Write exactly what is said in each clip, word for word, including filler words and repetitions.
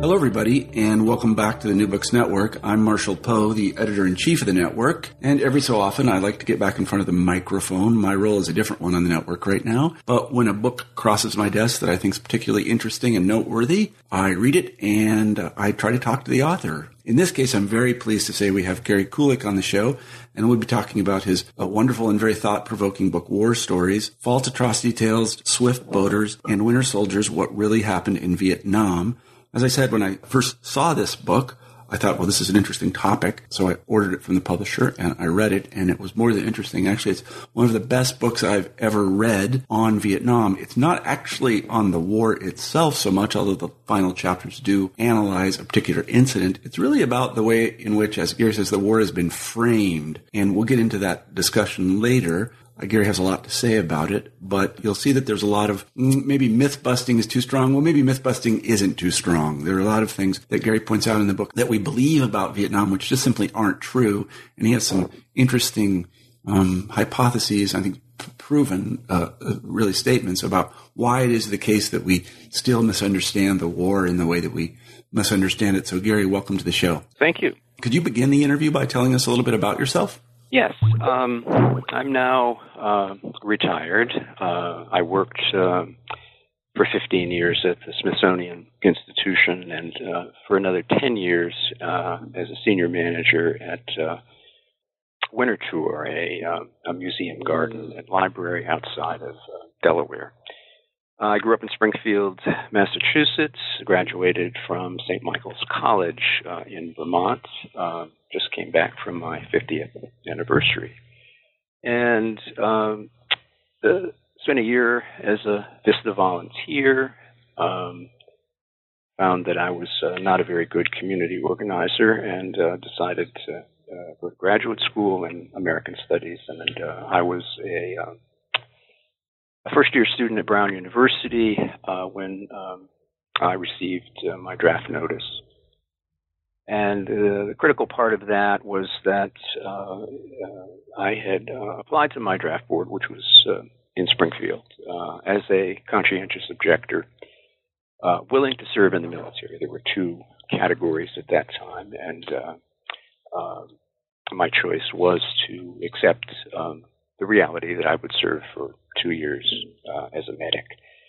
Hello, everybody, and welcome back to the New Books Network. I'm Marshall Poe, the editor-in-chief of the network, and every so often I like to get back in front of the microphone. My role is a different one on the network right now, but when a book crosses my desk that I think is particularly interesting and noteworthy, I read it and uh, I try to talk to the author. In this case, I'm very pleased to say we have Gary Kulik on the show, and we'll be talking about his uh, wonderful and very thought-provoking book, War Stories, False Atrocity Tales, Swift Boaters, and Winter Soldiers, What Really Happened in Vietnam. As I said, when I first saw this book, I thought, well, this is an interesting topic. So I ordered it from the publisher and I read it, and it was more than interesting. Actually, it's one of the best books I've ever read on Vietnam. It's not actually on the war itself so much, although the final chapters do analyze a particular incident. It's really about the way in which, as Gary says, the war has been framed. And we'll get into that discussion later. Uh, Gary has a lot to say about it, but you'll see that there's a lot of, mm, maybe myth-busting is too strong. Well, maybe myth-busting isn't too strong. There are a lot of things that Gary points out in the book that we believe about Vietnam, which just simply aren't true. And he has some interesting um, hypotheses, I think p- proven, uh, really statements about why it is the case that we still misunderstand the war in the way that we misunderstand it. So, Gary, welcome to the show. Thank you. Could you begin the interview by telling us a little bit about yourself? Yes. Um, I'm now uh, retired. Uh, I worked uh, for fifteen years at the Smithsonian Institution and uh, for another ten years uh, as a senior manager at uh, Winter Tour, a, uh, a museum garden and library outside of uh, Delaware. I grew up in Springfield, Massachusetts, graduated from Saint Michael's College uh, in Vermont, uh, just came back from my fiftieth anniversary. And um, uh, spent a year as a VISTA volunteer, um, found that I was uh, not a very good community organizer, and uh, decided to uh, go to graduate school in American Studies. And uh, I was a... Uh, A first-year student at Brown University uh, when um, I received uh, my draft notice. And uh, the critical part of that was that uh, uh, I had uh, applied to my draft board, which was uh, in Springfield, uh, as a conscientious objector, uh, willing to serve in the military. There were two categories at that time, and uh, uh, my choice was to accept um, the reality that I would serve for two years uh, as a medic.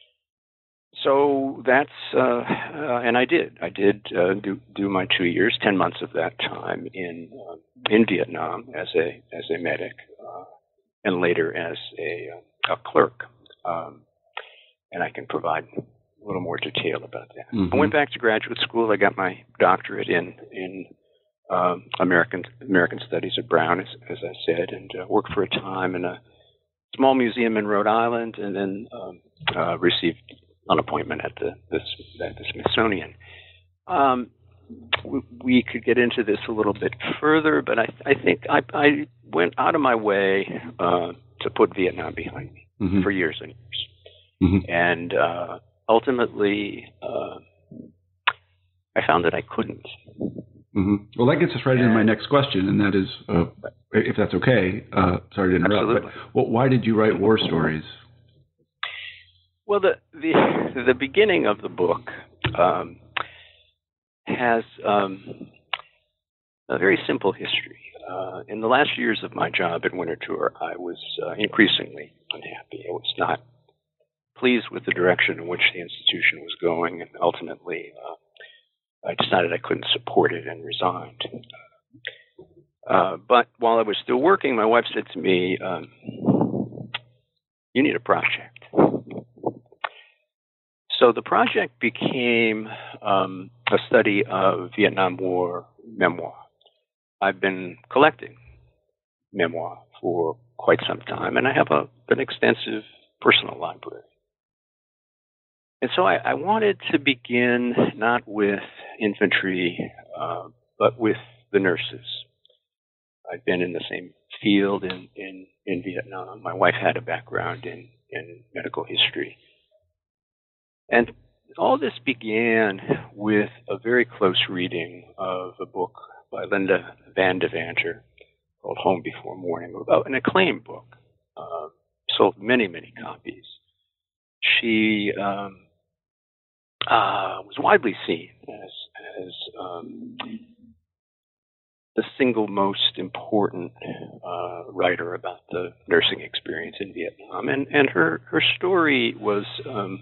So that's, uh, uh, and I did. I did uh, do, do my two years, ten months of that time in uh, in Vietnam as a as a medic, uh, and later as a a clerk. Um, and I can provide a little more detail about that. Mm-hmm. I went back to graduate school. I got my doctorate in in um, American American Studies at Brown, as, as I said, and uh, worked for a time in a small museum in Rhode Island, and then um, uh, received an appointment at the, the, at the Smithsonian. Um, we, we could get into this a little bit further, but I, I think I, I went out of my way uh, to put Vietnam behind me mm-hmm. for years and years. Mm-hmm. And uh, ultimately, uh, I found that I couldn't. Mm-hmm. Well, that gets us right and, into my next question, and that is, uh, if that's okay, uh, sorry to interrupt, absolutely. but well, why did you write War Stories? Well, the the, the beginning of the book um, has um, a very simple history. Uh, in the last years of my job at Winter Tour, I was uh, increasingly unhappy. I was not pleased with the direction in which the institution was going, and ultimately uh, I decided I couldn't support it and resigned. Uh, but while I was still working, my wife said to me, um, you need a project. So the project became um, a study of Vietnam War memoir. I've been collecting memoir for quite some time, and I have a, an extensive personal library. And so I, I wanted to begin not with infantry, uh, but with the nurses. I've been in the same field in, in, in Vietnam. My wife had a background in, in medical history. And all this began with a very close reading of a book by Linda Van Devanter called Home Before Morning, about an acclaimed book, uh, sold many, many copies. She um, uh, was widely seen as, as um, the single most important uh, writer about the nursing experience in Vietnam. And, and her, her story was um,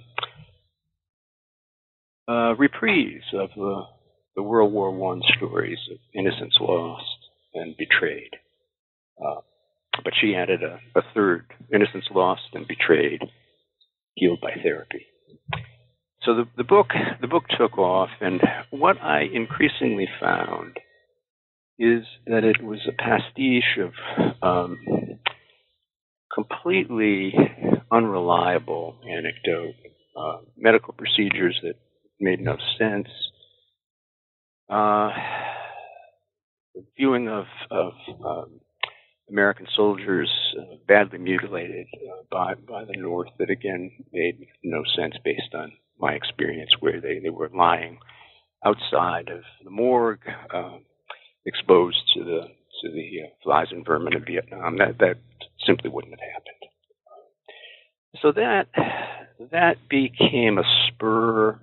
a reprise of the, the World War One stories of innocence lost and betrayed. Uh, but she added a, a third, innocence lost and betrayed, healed by therapy. So the, the book the book took off, and what I increasingly found is that it was a pastiche of um, completely unreliable anecdote, uh, medical procedures that made no sense, uh, viewing of, of um, American soldiers uh, badly mutilated uh, by by the North that again made no sense based on my experience, where they, they were lying outside of the morgue, uh, exposed to the to the uh, flies and vermin of Vietnam. That that simply wouldn't have happened. So that that became a spur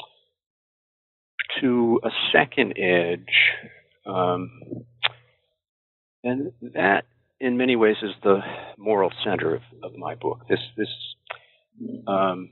to a second edge, um, and that, in many ways, is the moral center of, of my book. This this um,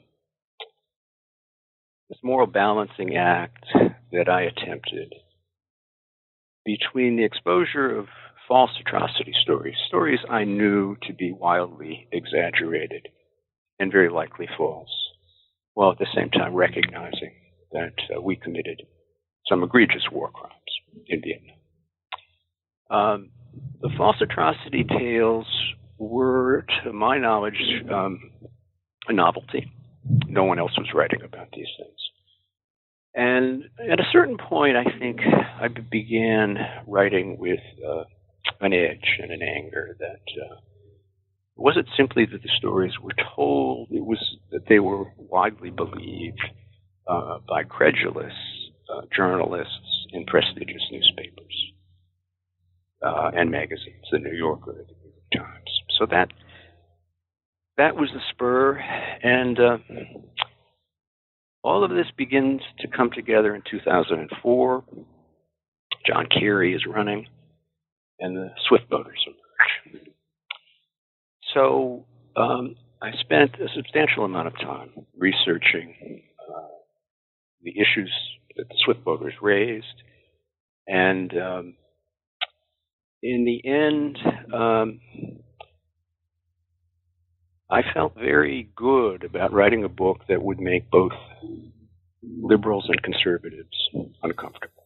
this moral balancing act that I attempted between the exposure of false atrocity stories, stories I knew to be wildly exaggerated and very likely false, while at the same time recognizing that uh, we committed some egregious war crimes in Vietnam. Um, the false atrocity tales were, to my knowledge, um, a novelty. No one else was writing about these things. And at a certain point, I think I began writing with uh, an edge and an anger that uh, it wasn't simply that the stories were told, it was that they were widely believed uh, by credulous uh, journalists in prestigious newspapers uh, and magazines, the New Yorker, the New York Times. So that that was the spur, and uh, all of this begins to come together in two thousand four. John Kerry is running, and the Swift voters emerge. So um, I spent a substantial amount of time researching uh, the issues that the Swift voters raised, and um, in the end, um, I felt very good about writing a book that would make both liberals and conservatives uncomfortable.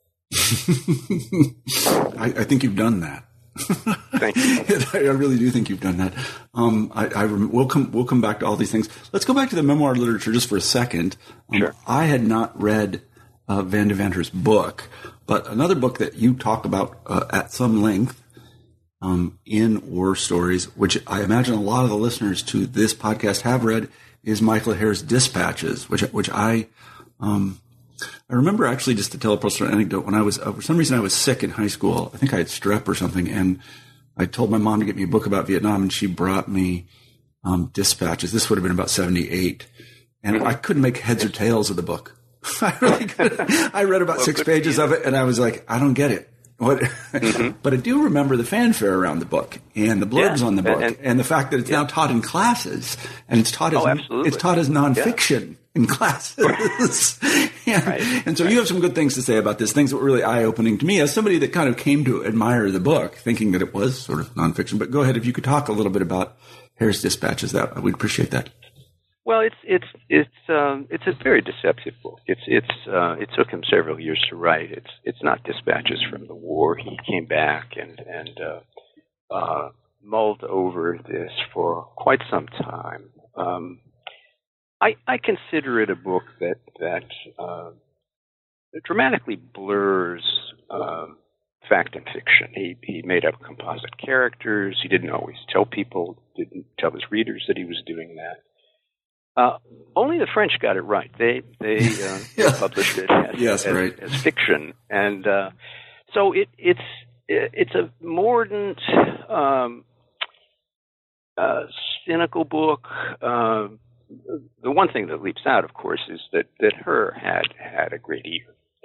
I, I think you've done that. Thank you. I really do think you've done that. Um, I, I we'll come we'll come back to all these things. Let's go back to the memoir literature just for a second. Um, sure. I had not read uh, Van Devanter's book, but another book that you talk about uh, at some length um, in War Stories, which I imagine a lot of the listeners to this podcast have read, is Michael Herr's Dispatches, which which I. Um, I remember actually, just to tell a personal anecdote, when I was, uh, for some reason I was sick in high school. I think I had strep or something, and I told my mom to get me a book about Vietnam, and she brought me um, Dispatches. This would have been about seventy-eight, and I couldn't make heads or tails of the book. I really couldn't. I read about well, six pages of it, and I was like, I don't get it. What? Mm-hmm. But I do remember the fanfare around the book and the blurbs yeah, on the book, and, and, and the fact that it's yeah. now taught in classes, and it's taught as oh, it's taught as nonfiction. Yeah. In classes. yeah. Right. And so right. you have some good things to say about this, things that were really eye-opening to me as somebody that kind of came to admire the book, thinking that it was sort of nonfiction. But go ahead, if you could talk a little bit about Herr's Dispatches, that we'd appreciate that. Well, it's it's it's um, it's a very deceptive book. It's it's uh, it took him several years to write. It's it's not dispatches from the war. He came back and and uh, uh, mulled over this for quite some time. Um, I, I consider it a book that that uh, dramatically blurs uh, fact and fiction. He he made up composite characters. He didn't always tell people, didn't tell his readers that he was doing that. Uh, only the French got it right. They they, uh, yeah. they published it as, yes, as, right. as fiction, and uh, so it it's it's a mordant, um, uh, cynical book. Uh, The one thing that leaps out, of course, is that, that Herr had had a great ear.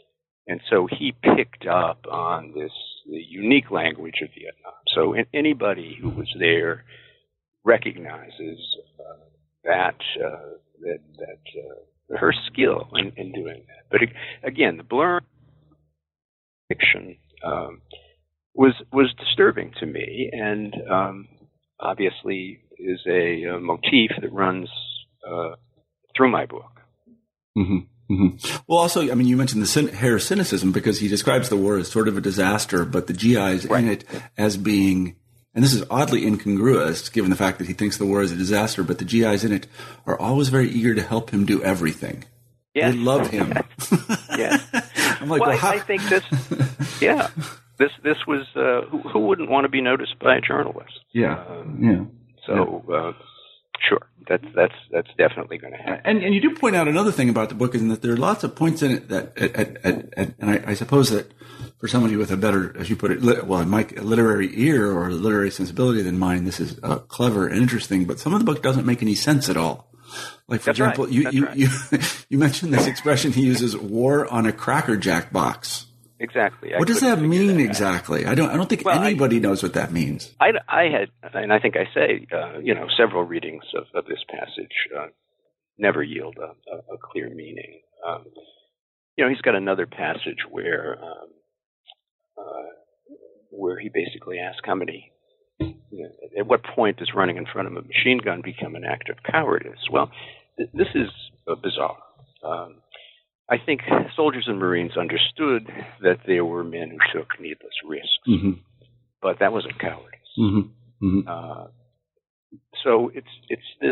And so he picked up on this the unique language of Vietnam. So anybody who was there recognizes uh, that uh, that that uh, her skill in, in doing that. But again, the blurring fiction um, was was disturbing to me, and um, obviously is a, a motif that runs uh, through my book. Mm-hmm. Mm-hmm. Well, also, I mean, you mentioned the cyn- Hare cynicism, because he describes the war as sort of a disaster, but the G Is right. in it as being, and this is oddly incongruous given the fact that he thinks the war is a disaster, but the G Is in it are always very eager to help him do everything. Yeah. They love him. Yeah. I'm like, well, well, how? I, I think this, yeah, this this was, uh, who, who wouldn't want to be noticed by a journalist? Yeah. Um, yeah. So, yeah. Uh, Sure, that's that's that's definitely going to happen. And and you do point out another thing about the book, is that there are lots of points in it that, at, at, at, at, and I, I suppose that for somebody with a better, as you put it, lit, well, Mike, a literary ear or a literary sensibility than mine, this is uh, clever and interesting. But some of the book doesn't make any sense at all. Like, for that's example, right. you that's you, right. you you mentioned this expression he uses: "war on a Cracker Jack box." Exactly. I what does that mean that exactly? I don't. I don't think well, anybody I, knows what that means. I, I had, and I think I say, uh, you know, several readings of, of this passage uh, never yield a, a, a clear meaning. Um, you know, he's got another passage where um, uh, where he basically asks how many. You know, at what point does running in front of a machine gun become an act of cowardice? Well, th- this is uh, bizarre. Um, I think soldiers and Marines understood that there were men who took needless risks, mm-hmm. but that wasn't cowardice. Mm-hmm. Mm-hmm. Uh, so it's it's this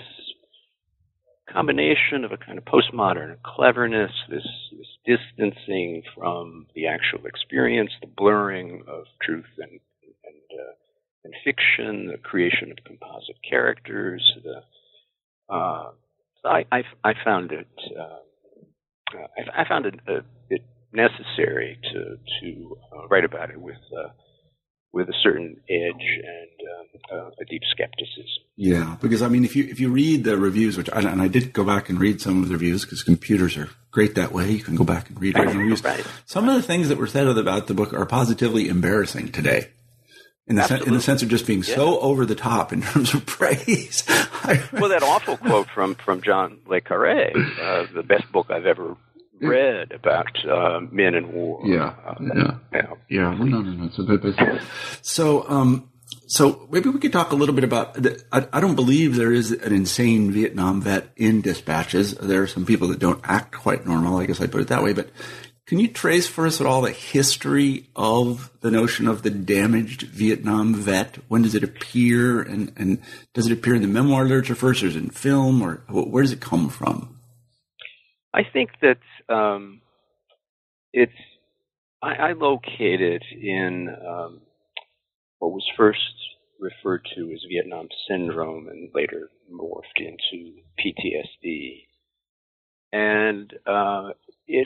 combination of a kind of postmodern cleverness, this, this distancing from the actual experience, the blurring of truth and and, uh, and fiction, the creation of composite characters. The uh, so I, I I found it. Uh, Uh, I, I found it, uh, it necessary to to uh, write about it with uh, with a certain edge and um, uh, a deep skepticism. Yeah, because I mean, if you if you read the reviews, which I, and I did go back and read some of the reviews because computers are great that way. You can go back and read original reviews. Right. Some of the things that were said about the book are positively embarrassing today. In the, sen- in the sense of just being yeah. so over the top in terms of praise. Well, that awful quote from, from John Le Carré, uh, the best book I've ever read about uh, men in war. Yeah, uh, yeah, yeah. yeah. No, no, no. So, but, so, um, so maybe we could talk a little bit about. The, I, I don't believe there is an insane Vietnam vet in Dispatches. There are some people that don't act quite normal. I guess I put it that way, but. Can you trace for us at all the history of the notion of the damaged Vietnam vet? When does it appear, and, and does it appear in the memoir literature first, or is it in film, or where does it come from? I think that um, it's I, I located in um, what was first referred to as Vietnam Syndrome and later morphed into P T S D, and uh, it.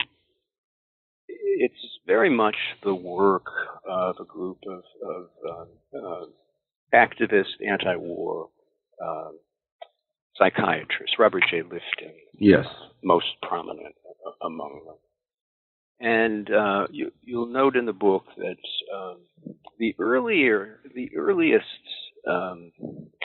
It's very much the work of a group of, of uh, uh, activist, anti-war uh, psychiatrists. Robert J. Lifton, yes, most prominent among them. And uh, you, you'll note in the book that um, the earlier, the earliest um,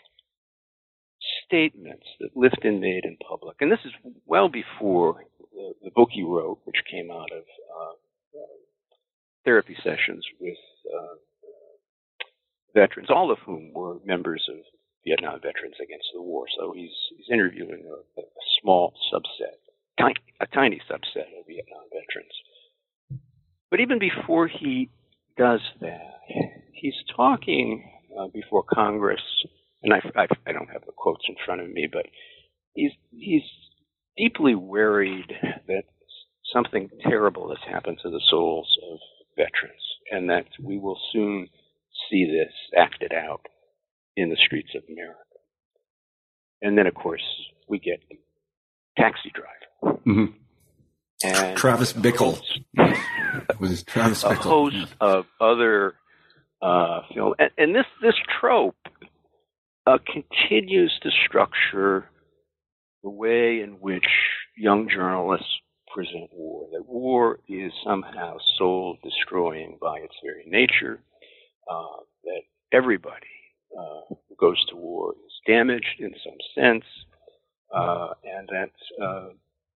statements that Lifton made in public, and this is well before the, the book he wrote, which came out of uh, uh, therapy sessions with uh, veterans, all of whom were members of Vietnam Veterans Against the War. So he's he's interviewing a, a small subset, tiny, a tiny subset of Vietnam veterans. But even before he does that, he's talking uh, before Congress, and I, I, I don't have the quotes in front of me, but he's he's deeply worried that something terrible has happened to the souls of veterans, and that we will soon see this acted out in the streets of America. And then, of course, we get Taxi Driver. Mm-hmm. And Travis Bickle. Was Travis a Bickle. host yeah. of other uh, film, and, and this this trope uh, continues to structure the way in which young journalists present war, that war is somehow soul-destroying by its very nature, uh, that everybody uh, who goes to war is damaged in some sense, uh, and that uh,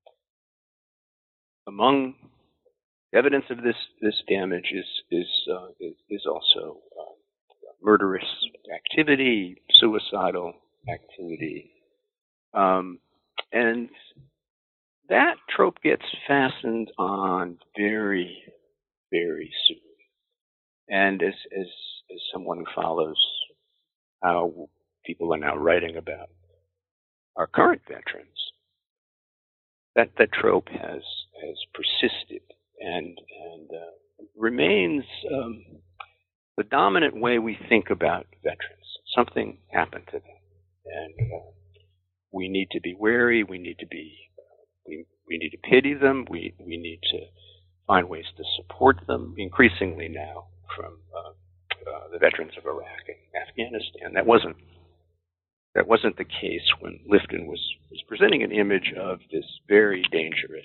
among evidence of this this damage is is uh, is, is also uh, murderous activity, suicidal activity, um, and that trope gets fastened on very, very soon. And as as as someone who follows how people are now writing about our current veterans, that that trope has has persisted and and uh, remains um, the dominant way we think about veterans. Something happened to them, and uh, we need to be wary. We need to be we we need to pity them. We we need to find ways to support them. Increasingly now, from uh, uh, the veterans of Iraq and Afghanistan, that wasn't that wasn't the case when Lifton was was presenting an image of this very dangerous,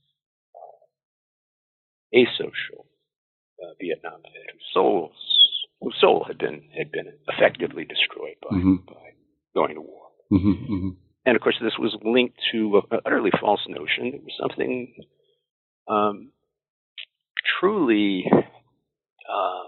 uh, asocial uh, Vietnam vet whose soul whose soul had been had been effectively destroyed by mm-hmm. by going to war. Mm-hmm, mm-hmm. And of course, this was linked to an utterly false notion. It was something um, truly, uh,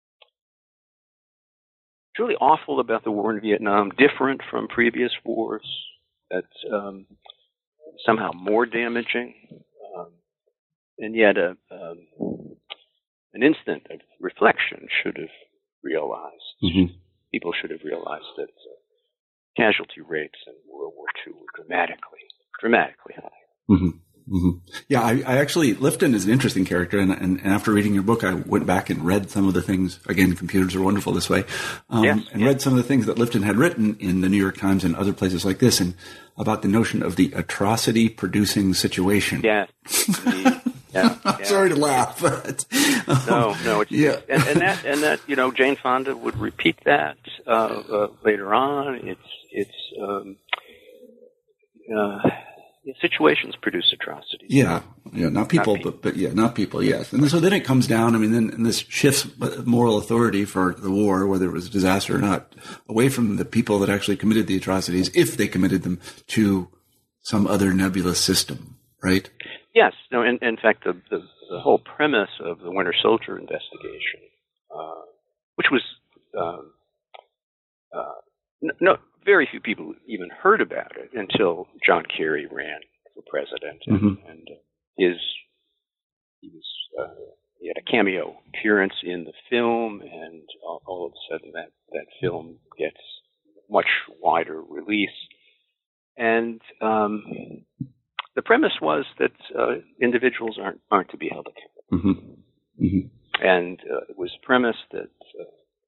truly awful about the war in Vietnam, different from previous wars, that um, somehow more damaging, um, and yet a, um, an instant of reflection should have realized. Mm-hmm. People should have realized that. Uh, Casualty rates in World War Two were dramatically, dramatically high. Mm-hmm. Mm-hmm. Yeah, I, I actually, Lifton is an interesting character, and, and, and after reading your book, I went back and read some of the things. Again, computers are wonderful this way, um, yes, and yes. read some of the things that Lifton had written in the New York Times and other places like this, and about the notion of the atrocity-producing situation. Yes. Yeah, I'm yeah. sorry to laugh, but um, no, no, it's, yeah, and, and that, and that, you know, Jane Fonda would repeat that uh, uh, later on. It's, it's, um, uh, situations produce atrocities. Yeah, yeah, not people, not people. but but yeah, not people. Yes, and so then it comes down. I mean, then and this shifts moral authority for the war, whether it was a disaster or not, away from the people that actually committed the atrocities, if they committed them, to some other nebulous system, right? Yes. No. In, in fact, the, the the whole premise of the Winter Soldier investigation, uh, which was um, uh, no. Very few people even heard about it until John Kerry ran for president, and, mm-hmm. and uh, his he was uh, he had a cameo appearance in the film, and all, all of a sudden that that film gets much wider release. And um, the premise was that uh, individuals aren't aren't to be held accountable, mm-hmm. Mm-hmm. and uh, it was a premise that. Uh,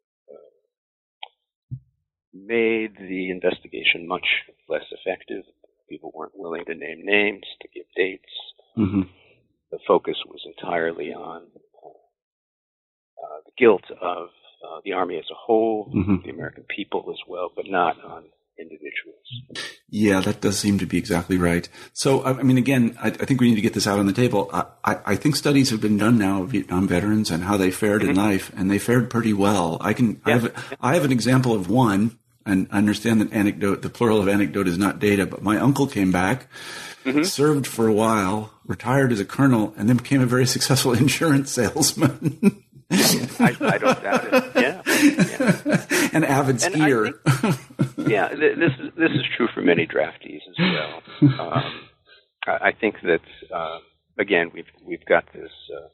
made the investigation much less effective. People weren't willing to name names, to give dates. Mm-hmm. The focus was entirely on uh, uh, the guilt of uh, the Army as a whole, mm-hmm. the American people as well, but not on individuals. Yeah, that does seem to be exactly right. So, I mean, again, I, I think we need to get this out on the table. I, I, I think studies have been done now of Vietnam veterans and how they fared mm-hmm. in life, and they fared pretty well. I can, yeah. I have, I have an example of one. And I understand that anecdote, the plural of anecdote is not data, but my uncle came back, mm-hmm. served for a while, retired as a colonel, and then became a very successful insurance salesman. I, I don't doubt it. Yeah. yeah. An avid skier. Think, yeah, this is, this is true for many draftees as well. Um, I, I think that, uh, again, we've, we've got this, uh,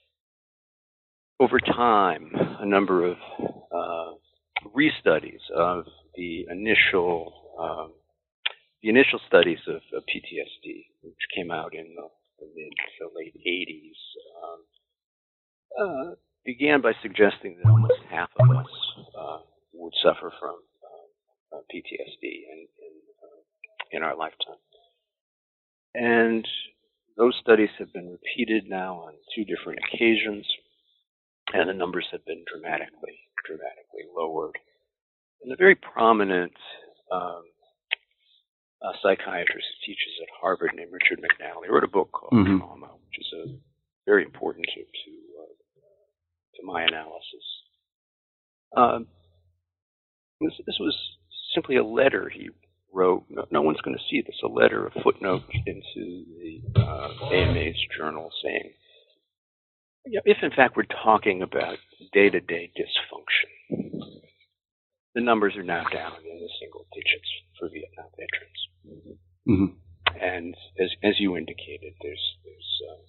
over time, a number of, uh, restudies of the initial um, the initial studies of, of P T S D, which came out in the, the mid to late eighties, um, uh, began by suggesting that almost half of us uh, would suffer from uh, uh, P T S D in in, uh, in our lifetime. And those studies have been repeated now on two different occasions, and the numbers have been dramatically, dramatically lowered. And a very prominent um, a psychiatrist who teaches at Harvard named Richard McNally. He wrote a book called mm-hmm. Trauma, which is a, very important to to, uh, to my analysis. Um, this, this was simply a letter he wrote. No, no one's going to see this. A letter, a footnote into the uh, A M A's journal saying, you know, if in fact we're talking about day-to-day dysfunction, the numbers are now down in the single digits for Vietnam veterans. Mm-hmm. And as as you indicated, there's there's uh,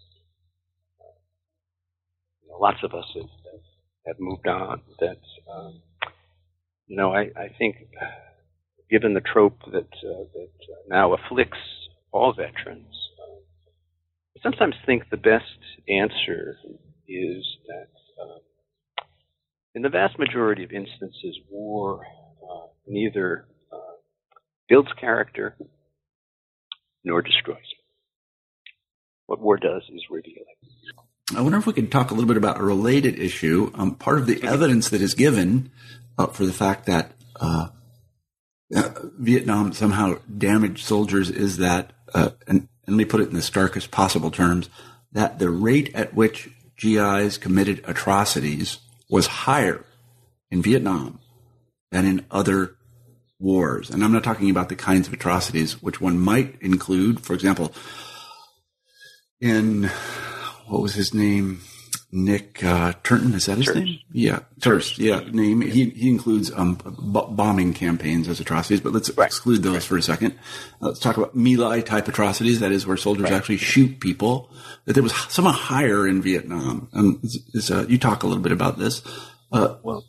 you know, lots of us have, have, have moved on. That um, you know, I, I think, given the trope that uh, that uh, now afflicts all veterans, uh, I sometimes think the best answer is that uh, in the vast majority of instances, war uh, neither uh, builds character nor destroys it. What war does is reveal it. I wonder if we could talk a little bit about a related issue. Um, part of the evidence that is given uh, for the fact that uh, uh, Vietnam somehow damaged soldiers is that, uh, and, and let me put it in the starkest possible terms, that the rate at which G Is committed atrocities was higher in Vietnam than in other wars. And I'm not talking about the kinds of atrocities which one might include, for example, in, what was his name? Nick uh, Turton, is that his Turse. name? Yeah, Turse, yeah, name. He he includes um, b- bombing campaigns as atrocities, but let's right. exclude those right. for a second. Uh, let's talk about My Lai type atrocities, that is where soldiers right. actually shoot people, that there was somewhat higher in Vietnam. Um, is, is, uh, you talk a little bit about this. Uh, well,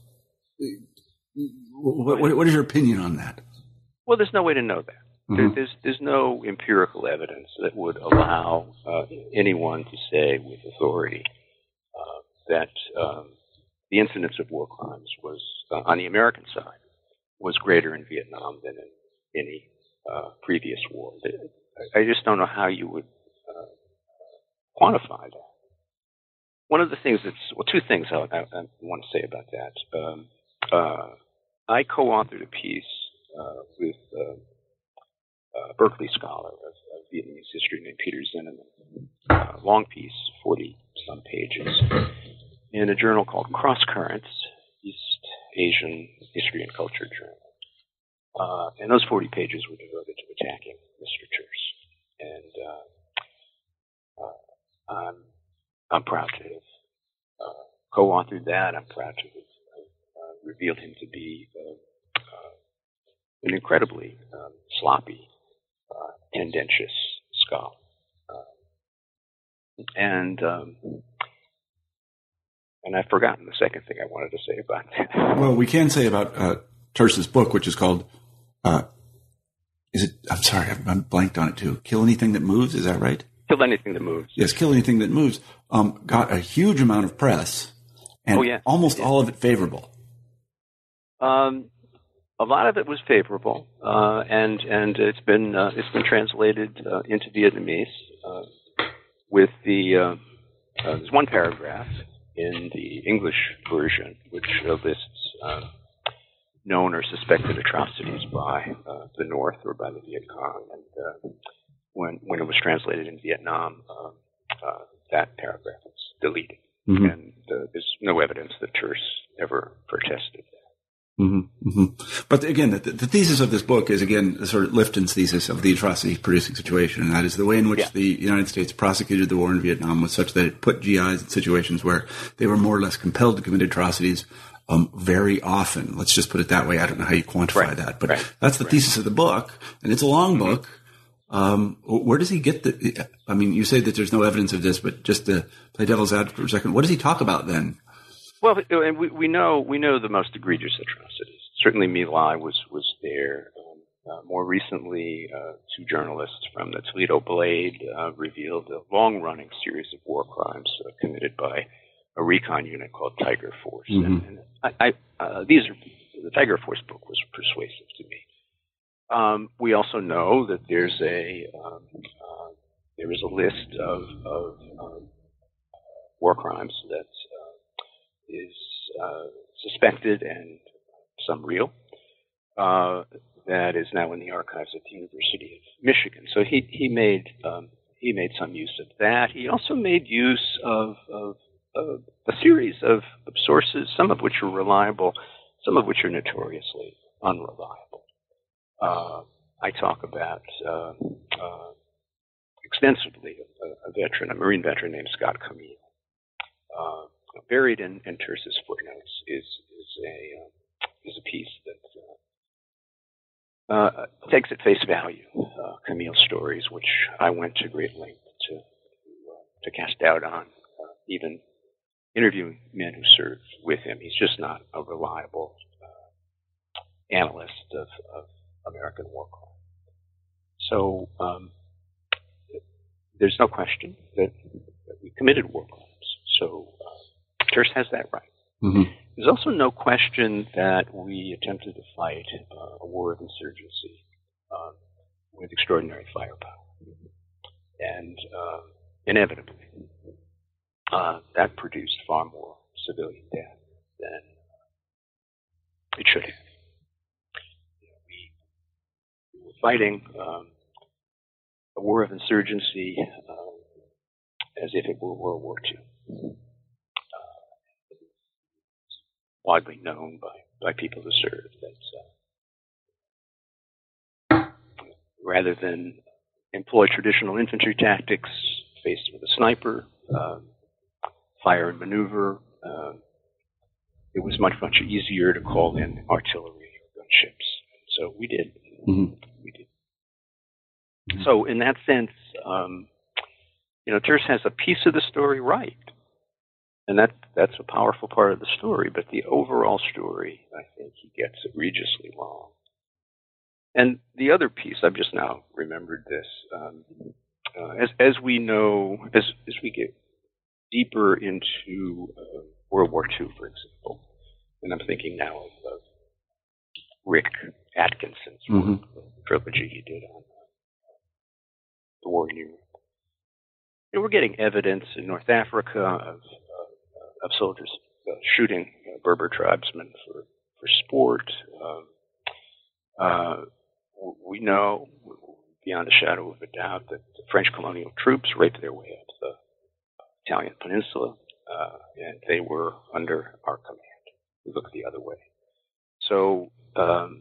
what, what, what is your opinion on that? Well, there's no way to know that. Mm-hmm. There, there's there's no empirical evidence that would allow uh, anyone to say with authority uh, that um, the incidence of war crimes was uh, on the American side was greater in Vietnam than in any uh, previous war. I just don't know how you would uh, quantify that. One of the things that's well, two things I, I, I want to say about that. Um, uh, I co-authored a piece uh, with. Uh, Uh, Berkeley scholar of, of Vietnamese history named Peter Zinnemann, uh, long piece, forty-some pages, in a journal called Cross Currents, East Asian History and Culture Journal. Uh, and those forty pages were devoted to attacking Mister Turse. And uh, uh, I'm, I'm proud to have uh, co-authored that. I'm proud to have uh, revealed him to be uh, uh, an incredibly um, sloppy, Uh, tendentious scholar. Uh, and um, and I've forgotten the second thing I wanted to say about that. Well, we can say about uh, Turse's book, which is called, uh, is it, I'm sorry, I'm, I'm blanked on it too. Kill Anything That Moves, is that right? Kill Anything That Moves. Yes, Kill Anything That Moves. Um, got a huge amount of press, and oh, yeah. almost yeah. all of it favorable. Um. A lot of it was favorable, uh, and and it's been uh, it's been translated uh, into Vietnamese. Uh, with the uh, uh, there's one paragraph in the English version which uh, lists uh, known or suspected atrocities by uh, the North or by the Viet Cong, and uh, when when it was translated in Vietnam, uh, uh, that paragraph was deleted, mm-hmm. and uh, there's no evidence that Turse ever protested. Mm-hmm, mm-hmm. But again, the, the thesis of this book is, again, sort of Lifton's thesis of the atrocity-producing situation, and that is the way in which yeah. the United States prosecuted the war in Vietnam was such that it put G Is in situations where they were more or less compelled to commit atrocities um, very often. Let's just put it that way. I don't know how you quantify right. that, but right. that's the right. thesis of the book, and it's a long mm-hmm. book. Um, where does he get the – I mean, you say that there's no evidence of this, but just to play devil's advocate for a second, what does he talk about then? Well, and we, we know we know the most egregious atrocities. Certainly, My Lai was was there. Um, uh, more recently, uh, two journalists from the Toledo Blade uh, revealed a long-running series of war crimes uh, committed by a recon unit called Tiger Force. Mm-hmm. And, and I, I, uh, these are the Tiger Force book was persuasive to me. Um, we also know that there's a um, uh, there is a list of, of um, war crimes that. is uh, suspected and some real, uh, that is now in the archives at the University of Michigan. So he he made um, he made some use of that. He also made use of, of, of a series of, of sources, some of which are reliable, some of which are notoriously unreliable. Uh, I talk about uh, uh, extensively a, a veteran, a Marine veteran named Scott Camille. Uh, buried in, in Terce's footnotes is is a uh, is a piece that uh, uh, takes at face value uh, Camille's stories, which I went to great length to uh, to cast doubt on, uh, even interviewing men who served with him. He's just not a reliable uh, analyst of, of American war crime. So um, there's no question that, that we committed war crimes. So uh, Terce has that right. Mm-hmm. There's also no question that we attempted to fight uh, a war of insurgency uh, with extraordinary firepower. And uh, inevitably, uh, that produced far more civilian death than it should have. You know, we, we were fighting um, a war of insurgency uh, as if it were World War Two. Widely known by, by people who served that uh, rather than employ traditional infantry tactics faced with a sniper, uh, fire and maneuver, uh, it was much, much easier to call in artillery or gunships. So we did. Mm-hmm. We did. Mm-hmm. So in that sense, um, you know, Terce has a piece of the story right. And that that's a powerful part of the story, but the overall story, I think he gets egregiously wrong. And the other piece, I've just now remembered this, um, uh, as as we know, as as we get deeper into uh, World War Two, for example, and I'm thinking now of, of Rick Atkinson's mm-hmm. work, the trilogy he did on uh, the war in Europe. You know, we're getting evidence in North Africa of of soldiers uh, shooting uh, Berber tribesmen for, for sport. Um, uh, we know, beyond a shadow of a doubt, that the French colonial troops raped their way up the Italian peninsula, uh, and they were under our command. We look the other way. So um,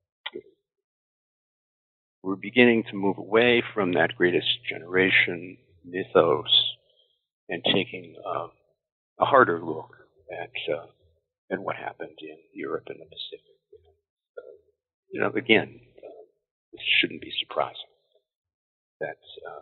we're beginning to move away from that greatest generation mythos and taking um, a harder look at uh, at what happened in Europe and the Pacific. Uh, you know, again, uh, this shouldn't be surprising that um,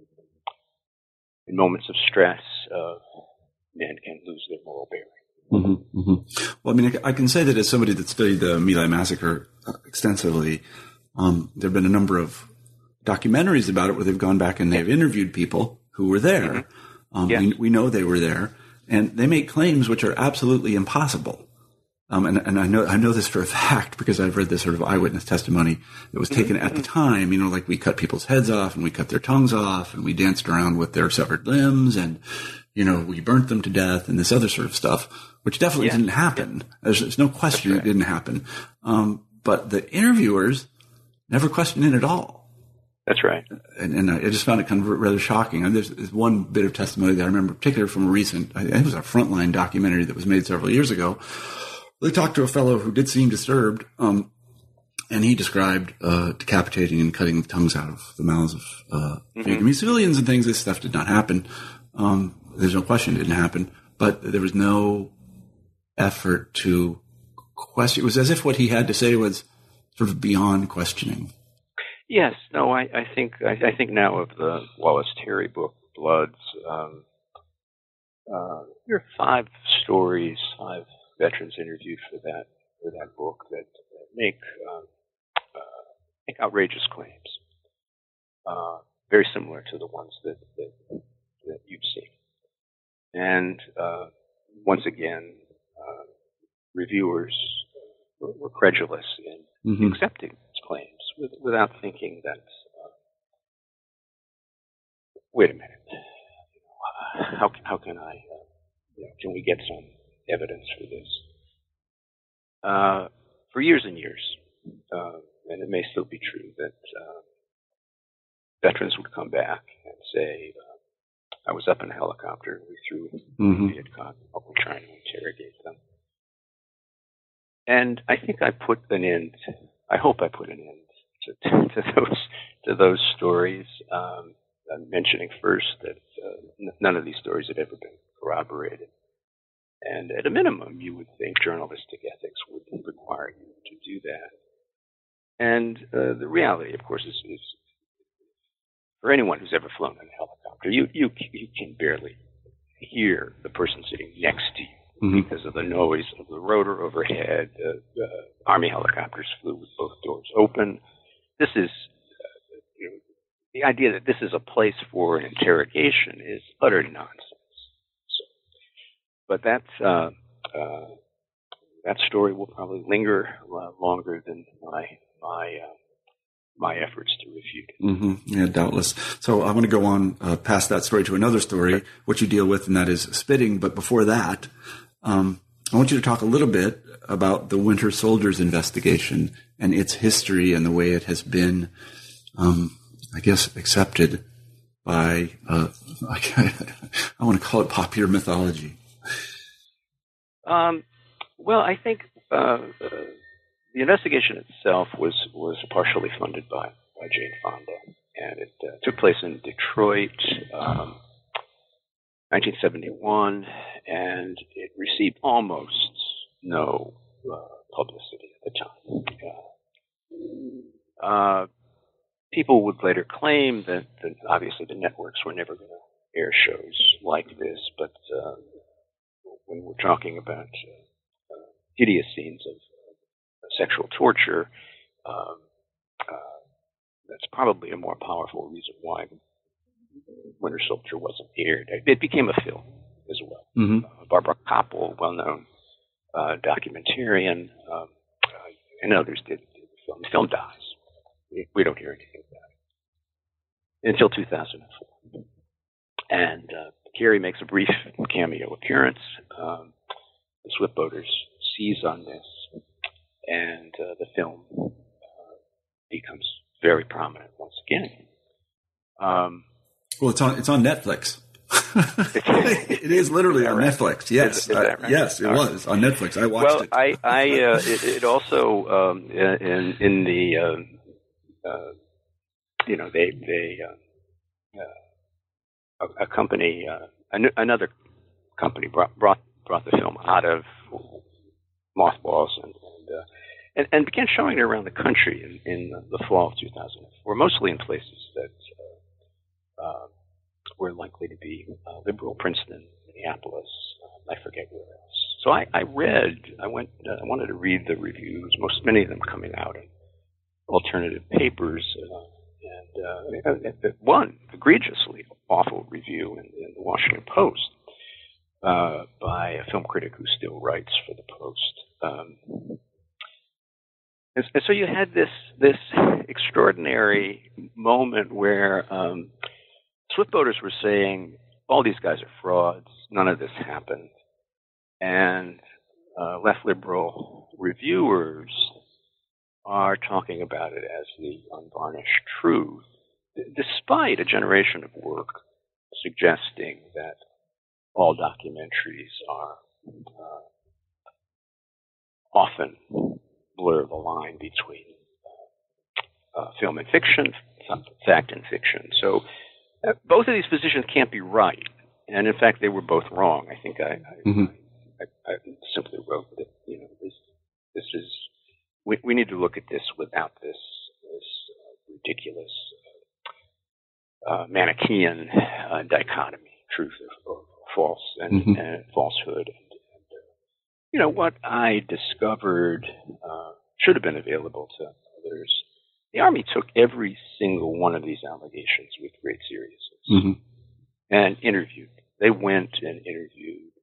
in moments of stress, uh, men can lose their moral bearing. Mm-hmm, mm-hmm. Well, I mean, I can say that as somebody that studied the My Lai massacre extensively, um, there have been a number of documentaries about it where they've gone back and they've interviewed people who were there. Mm-hmm. Um, yes. we, we know they were there. And they make claims which are absolutely impossible. Um, and, and I know, I know this for a fact because I've read this sort of eyewitness testimony that was taken mm-hmm. at the time. You know, like we cut people's heads off and we cut their tongues off and we danced around with their severed limbs and, you know, we burnt them to death and this other sort of stuff, which definitely yeah. didn't happen. There's, there's no question right. it didn't happen. Um, but the interviewers never questioned it at all. That's right. And, and I just found it kind of rather shocking. And there's, there's one bit of testimony that I remember, particularly from a recent, I think it was a Frontline documentary that was made several years ago. They talked to a fellow who did seem disturbed, um, and he described uh, decapitating and cutting the tongues out of the mouths of uh, mm-hmm. Vietnamese civilians and things. This stuff did not happen. Um, there's no question it didn't happen, but there was no effort to question. It was as if what he had to say was sort of beyond questioning. Yes, no, I, I think I, I think now of the Wallace Terry book, Bloods. Um, uh, there are five stories, five veterans interviewed for that for that book that, that make um, uh, make outrageous claims, uh, very similar to the ones that that, that you've seen. And uh, once again, uh, reviewers were, were credulous in mm-hmm. accepting these claims. With, without thinking that, uh, wait a minute, uh, how how can I, uh, you know, can we get some evidence for this? Uh, for years and years, uh, and it may still be true, that uh, veterans would come back and say, uh, I was up in a helicopter, we threw mm-hmm. Viet Cong, we're trying to interrogate them. And I think I put an end, I hope I put an end to, to, to those to those stories. Um, I'm mentioning first that uh, n- none of these stories have ever been corroborated. And at a minimum, you would think journalistic ethics would require you to do that. And uh, the reality, of course, is, is for anyone who's ever flown in a helicopter, you, you, you can barely hear the person sitting next to you. Mm-hmm. Because of the noise of the rotor overhead. Uh, uh, Army helicopters flew with both doors open. This is, uh, you know, the idea that this is a place for an interrogation is utter nonsense. So, but that's, uh, uh, that story will probably linger uh, longer than my, my, uh, my efforts to refute it. Mm-hmm. Yeah, doubtless. So I want to go on uh, past that story to another story, okay. which you deal with, and that is spitting. But before that, Um, I want you to talk a little bit about the Winter Soldiers investigation and its history and the way it has been, um, I guess, accepted by, uh, I want to call it popular mythology. Um, well, I think uh, uh, the investigation itself was, was partially funded by, by Jane Fonda, and it uh, took place in Detroit, um, nineteen seventy-one, and it received almost no uh, publicity at the time. Uh, uh, people would later claim that, that obviously the networks were never going to air shows like this, but uh, when we're talking about uh, uh, hideous scenes of uh, sexual torture, um, uh, that's probably a more powerful reason why Winter Soldier wasn't aired. It became a film as well. Mm-hmm. Uh, Barbara Koppel, well-known uh, documentarian, um, uh, and others did, did the film. The film dies. We, we don't hear anything about it until two thousand four. And uh, Carey makes a brief cameo appearance. Um, the Swiftboaters seize on this, and uh, the film uh, becomes very prominent once again. Um, Well, it's on it's on Netflix. It is literally on right? Netflix. Yes, is, is that right? uh, yes, it All was right. on Netflix. I watched well, it. Well, I, I, uh, it, it also um, in in the uh, uh, you know they they uh, uh, a, a company uh, an, another company brought brought brought the film out of mothballs and and, uh, and and began showing it around the country in, in the fall of two thousand four, mostly in places that. Uh, were likely to be uh, liberal, Princeton, Minneapolis, uh, I forget where else. So I, I read, I went, uh, I wanted to read the reviews, most many of them coming out in alternative papers, uh, and uh, one egregiously awful review in, in the Washington Post uh, by a film critic who still writes for the Post. Um, and, and so you had this this extraordinary moment where. Um, Swiftboaters were saying, all these guys are frauds, none of this happened. And uh, left liberal reviewers are talking about it as the unvarnished truth, despite a generation of work suggesting that all documentaries are uh, often blur the line between uh, uh, film and fiction, fact and fiction. So Uh, both of these positions can't be right, and in fact, they were both wrong. I think I, I, mm-hmm. I, I, I simply wrote that you know this this is we, we need to look at this without this this uh, ridiculous uh, Manichaean uh, dichotomy, truth or, or false and, mm-hmm. and falsehood. And, and uh, you know what I discovered uh, should have been available to others. The Army took every single one of these allegations with great seriousness mm-hmm. and interviewed. They went and interviewed,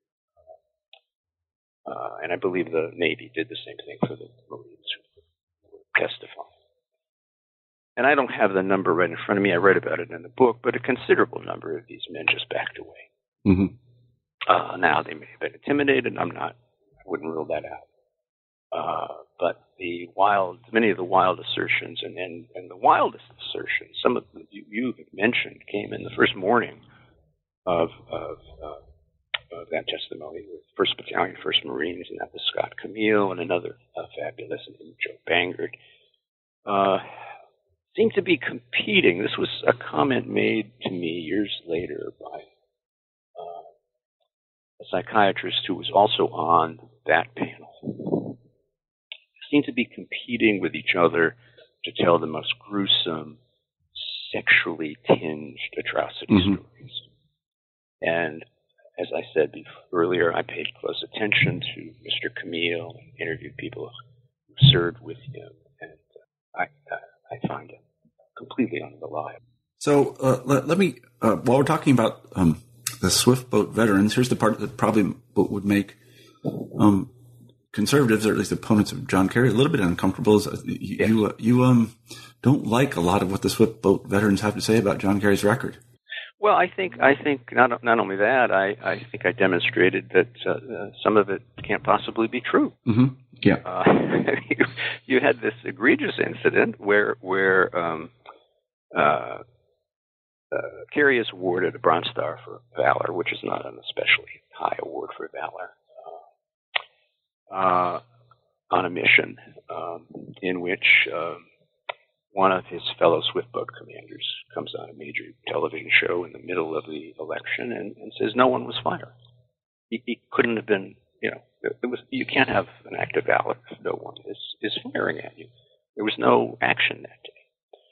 uh, and I believe the Navy did the same thing for the Marines who were testifying. And I don't have the number right in front of me. I read about it in the book, but a considerable number of these men just backed away. Mm-hmm. Uh, now, they may have been intimidated. I'm not, I wouldn't rule that out. Uh, but the wild, many of the wild assertions, and, and, and the wildest assertions, some of them you, you mentioned, came in the first morning of of, uh, of that testimony with First Battalion, First Marines, and that was Scott Camille and another uh, fabulous named Joe Bangard. Uh, seemed to be competing. This was a comment made to me years later by uh, a psychiatrist who was also on that panel. Seemed to be competing with each other to tell the most gruesome, sexually tinged atrocity mm-hmm. stories. And as I said before, earlier, I paid close attention to Mister Camille and interviewed people who served with him, and uh, I, uh, I find it completely unreliable. So uh, let, let me, uh, while we're talking about um, the Swift Boat veterans, here's the part that probably would make um, conservatives, or at least opponents of John Kerry, a little bit uncomfortable. Is, uh, you yeah. you, uh, you um, don't like a lot of what the Swift Boat veterans have to say about John Kerry's record. Well, I think I think not not only that, I, I think I demonstrated that uh, uh, some of it can't possibly be true. Mm-hmm. Yeah, uh, you, you had this egregious incident where where um, uh, uh, Kerry is awarded a Bronze Star for valor, which is not an especially high award for valor, uh, uh, on a mission um, in which. Uh, One of his fellow Swiftboat commanders comes on a major television show in the middle of the election and, and says no one was fired. He, he couldn't have been, you know, it was. You can't have an act of valor if no one is, is firing at you. There was no action that day.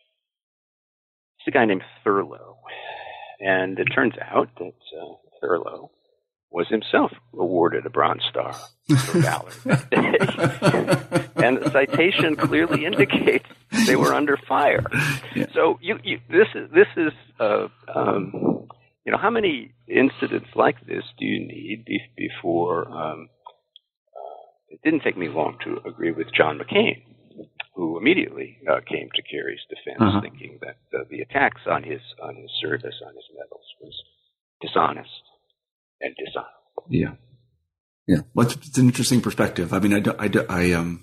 It's a guy named Thurlow, and it turns out that uh, Thurlow was himself awarded a Bronze Star for valor. And the citation clearly indicates they were under fire. Yeah. So you, you, this is this is uh, um, you know, how many incidents like this do you need be- before? Um, uh, it didn't take me long to agree with John McCain, who immediately uh, came to Kerry's defense, uh-huh. thinking that uh, the attacks on his on his service, on his medals, was dishonest and dishonorable. Yeah, yeah. Well, it's, it's an interesting perspective. I mean, I, do, I, do, I um.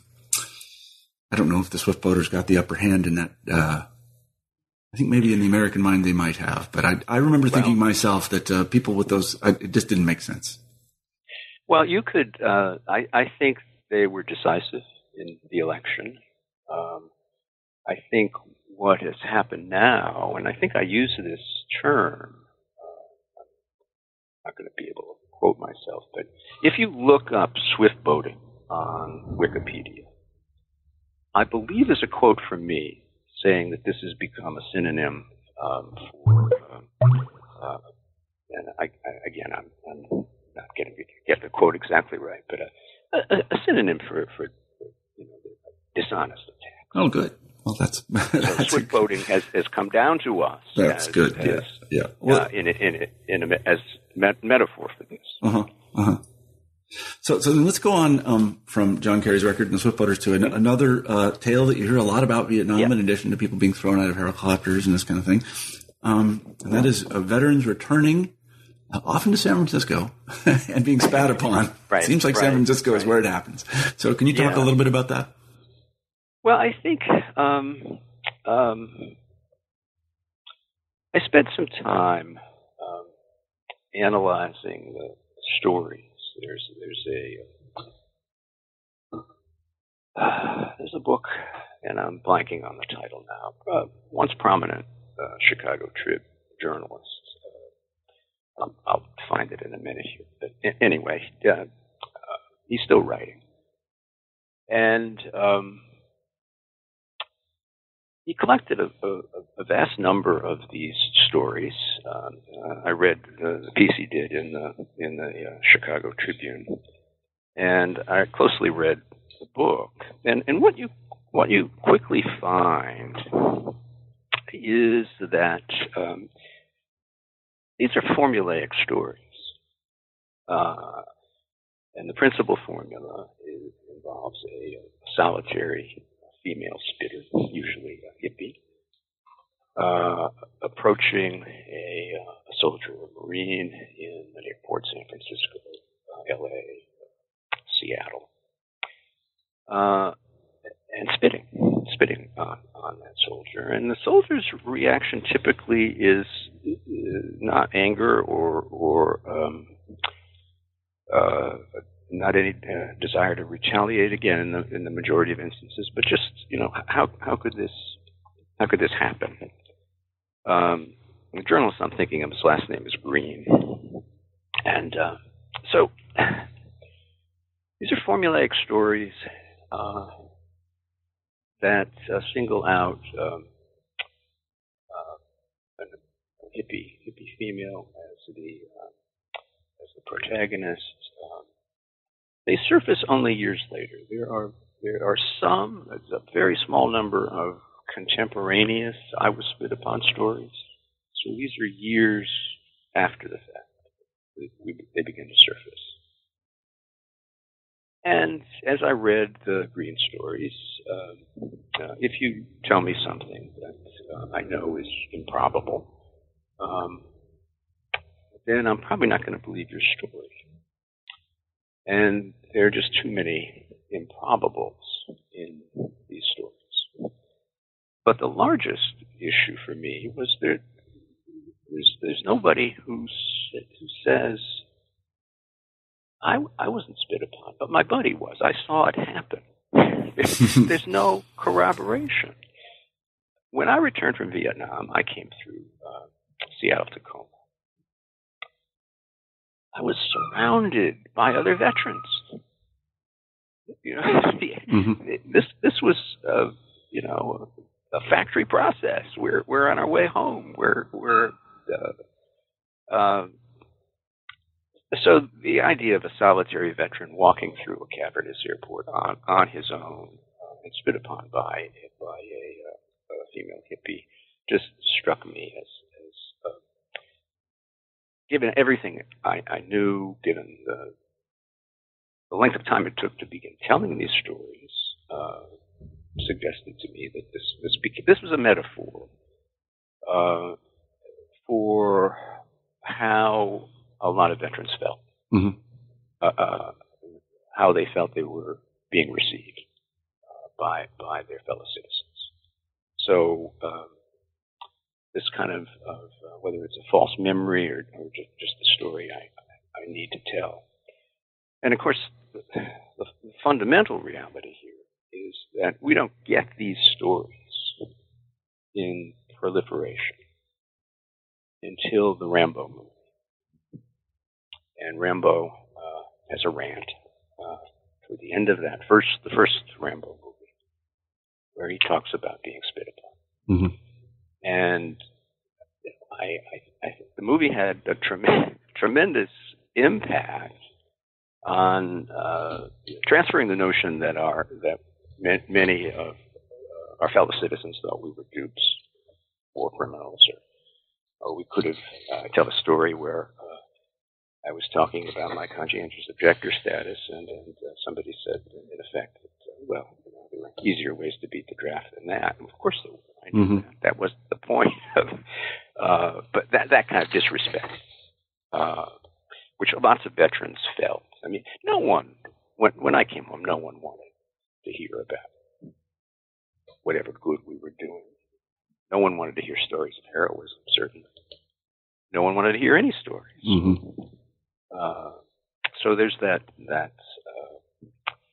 I don't know if the Swift Boaters got the upper hand in that. Uh, I think maybe in the American mind they might have, but I, I remember well, thinking myself that uh, people with those, I, it just didn't make sense. Well, you could, uh, I, I think they were decisive in the election. Um, I think what has happened now, and I think I use this term, uh, I'm not going to be able to quote myself, but if you look up Swift boating on Wikipedia, I believe there's a quote from me saying that this has become a synonym um, for, um, uh, and I, I, again, I'm, I'm not getting to get the quote exactly right, but a, a, a synonym for, for, for you know, dishonest attacks. Oh, good. Well, that's, that's so Swift boating has, has come down to us. That's as, good. As, yeah. Yeah. Well, uh, in a, in a, in a, as met, metaphor for this. Uh huh. Uh huh. So, so then let's go on um, from John Kerry's record and the Swift Boaters to an, another uh, tale that you hear a lot about Vietnam, yep. in addition to people being thrown out of helicopters and this kind of thing. Um, and that is uh, veterans returning, uh, often to San Francisco, and being spat upon. Right. Seems like right, San Francisco right. is where it happens. So, can you talk yeah. a little bit about that? Well, I think um, um, I spent some time um, analyzing the stories. There's there's a uh, there's a book, and I'm blanking on the title now. Uh, once prominent uh, Chicago Trib journalist. Uh, I'll, I'll find it in a minute here. But anyway, uh, uh, he's still writing, and um, he collected a, a, a vast number of these stories. Uh, uh, I read the, the piece he did in the in the uh, Chicago Tribune, and I closely read the book. And, and what you what you quickly find is that um, these are formulaic stories, uh, and the principal formula is, involves a, a solitary female spitter, usually a hippie, uh, approaching a, uh, a soldier or marine in the airport, San Francisco, uh, L A, Seattle. that soldier. And the soldier's reaction typically is not anger or or um, uh, not any uh, desire to retaliate. Again, in the in the majority of instances, but just you know how how could this how could this happen? Um, the journalist I'm thinking of, his last name is Green, and uh, so these are formulaic stories uh, that uh, single out um, uh, a hippie hippie female as the uh, as the protagonist. Um, they surface only years later. There are there are some, a very small number of contemporaneous I Was Spit Upon stories. So these are years after the fact that we, they begin to surface. And as I read the Green stories, um, uh, if you tell me something that uh, I know is improbable, um, then I'm probably not going to believe your story. And there are just too many improbables in these stories. But the largest issue for me was there, there's, there's nobody who, who says, I, I wasn't spit upon, but my buddy was. I saw it happen. There's, there's no corroboration. When I returned from Vietnam, I came through uh, Seattle, Tacoma. I was surrounded by other veterans. You know, mm-hmm. this this was uh, you know a factory process. We're we're on our way home. We're we're uh, uh, so the idea of a solitary veteran walking through a cavernous airport on on his own uh, and spit upon by by a, uh, a female hippie just struck me as as uh, given everything I, I knew, given the the length of time it took to begin telling these stories, uh, suggested to me that this this, beca- this was a metaphor uh, for how a lot of veterans felt, mm-hmm. uh, uh, how they felt they were being received uh, by by their fellow citizens. So um, this kind of, of uh, whether it's a false memory or, or just, just the story I, I need to tell. And of course, the, the fundamental reality here is that we don't get these stories in proliferation until the Rambo movie. And Rambo uh, has a rant uh, toward the end of that first, the first Rambo movie, where he talks about being spit upon. Mm-hmm. And I, I, I think the movie had a trem- tremendous impact on uh, transferring the notion that our that ma- many of uh, our fellow citizens thought we were dupes or criminals, or, or we could have uh, tell a story where uh, I was talking about my conscientious objector status, and, and uh, somebody said, in effect, that, uh, well, you know, there were easier ways to beat the draft than that. And of course there were. I knew mm-hmm. that. That was the point of, uh, but that that kind of disrespect, uh, which lots of veterans felt. I mean, no one, when, when I came home, no one wanted to hear about whatever good we were doing. No one wanted to hear stories of heroism, certainly. No one wanted to hear any stories. Mm-hmm. Uh, so there's that, that uh,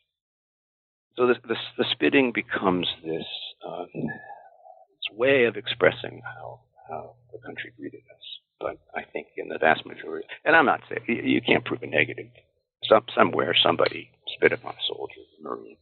so this, this, the spitting becomes this, uh, this way of expressing how, how the country greeted us. But I think in the vast majority, and I'm not saying, you, you can't prove a negative. Some, somewhere somebody spit upon a soldier, a Marine.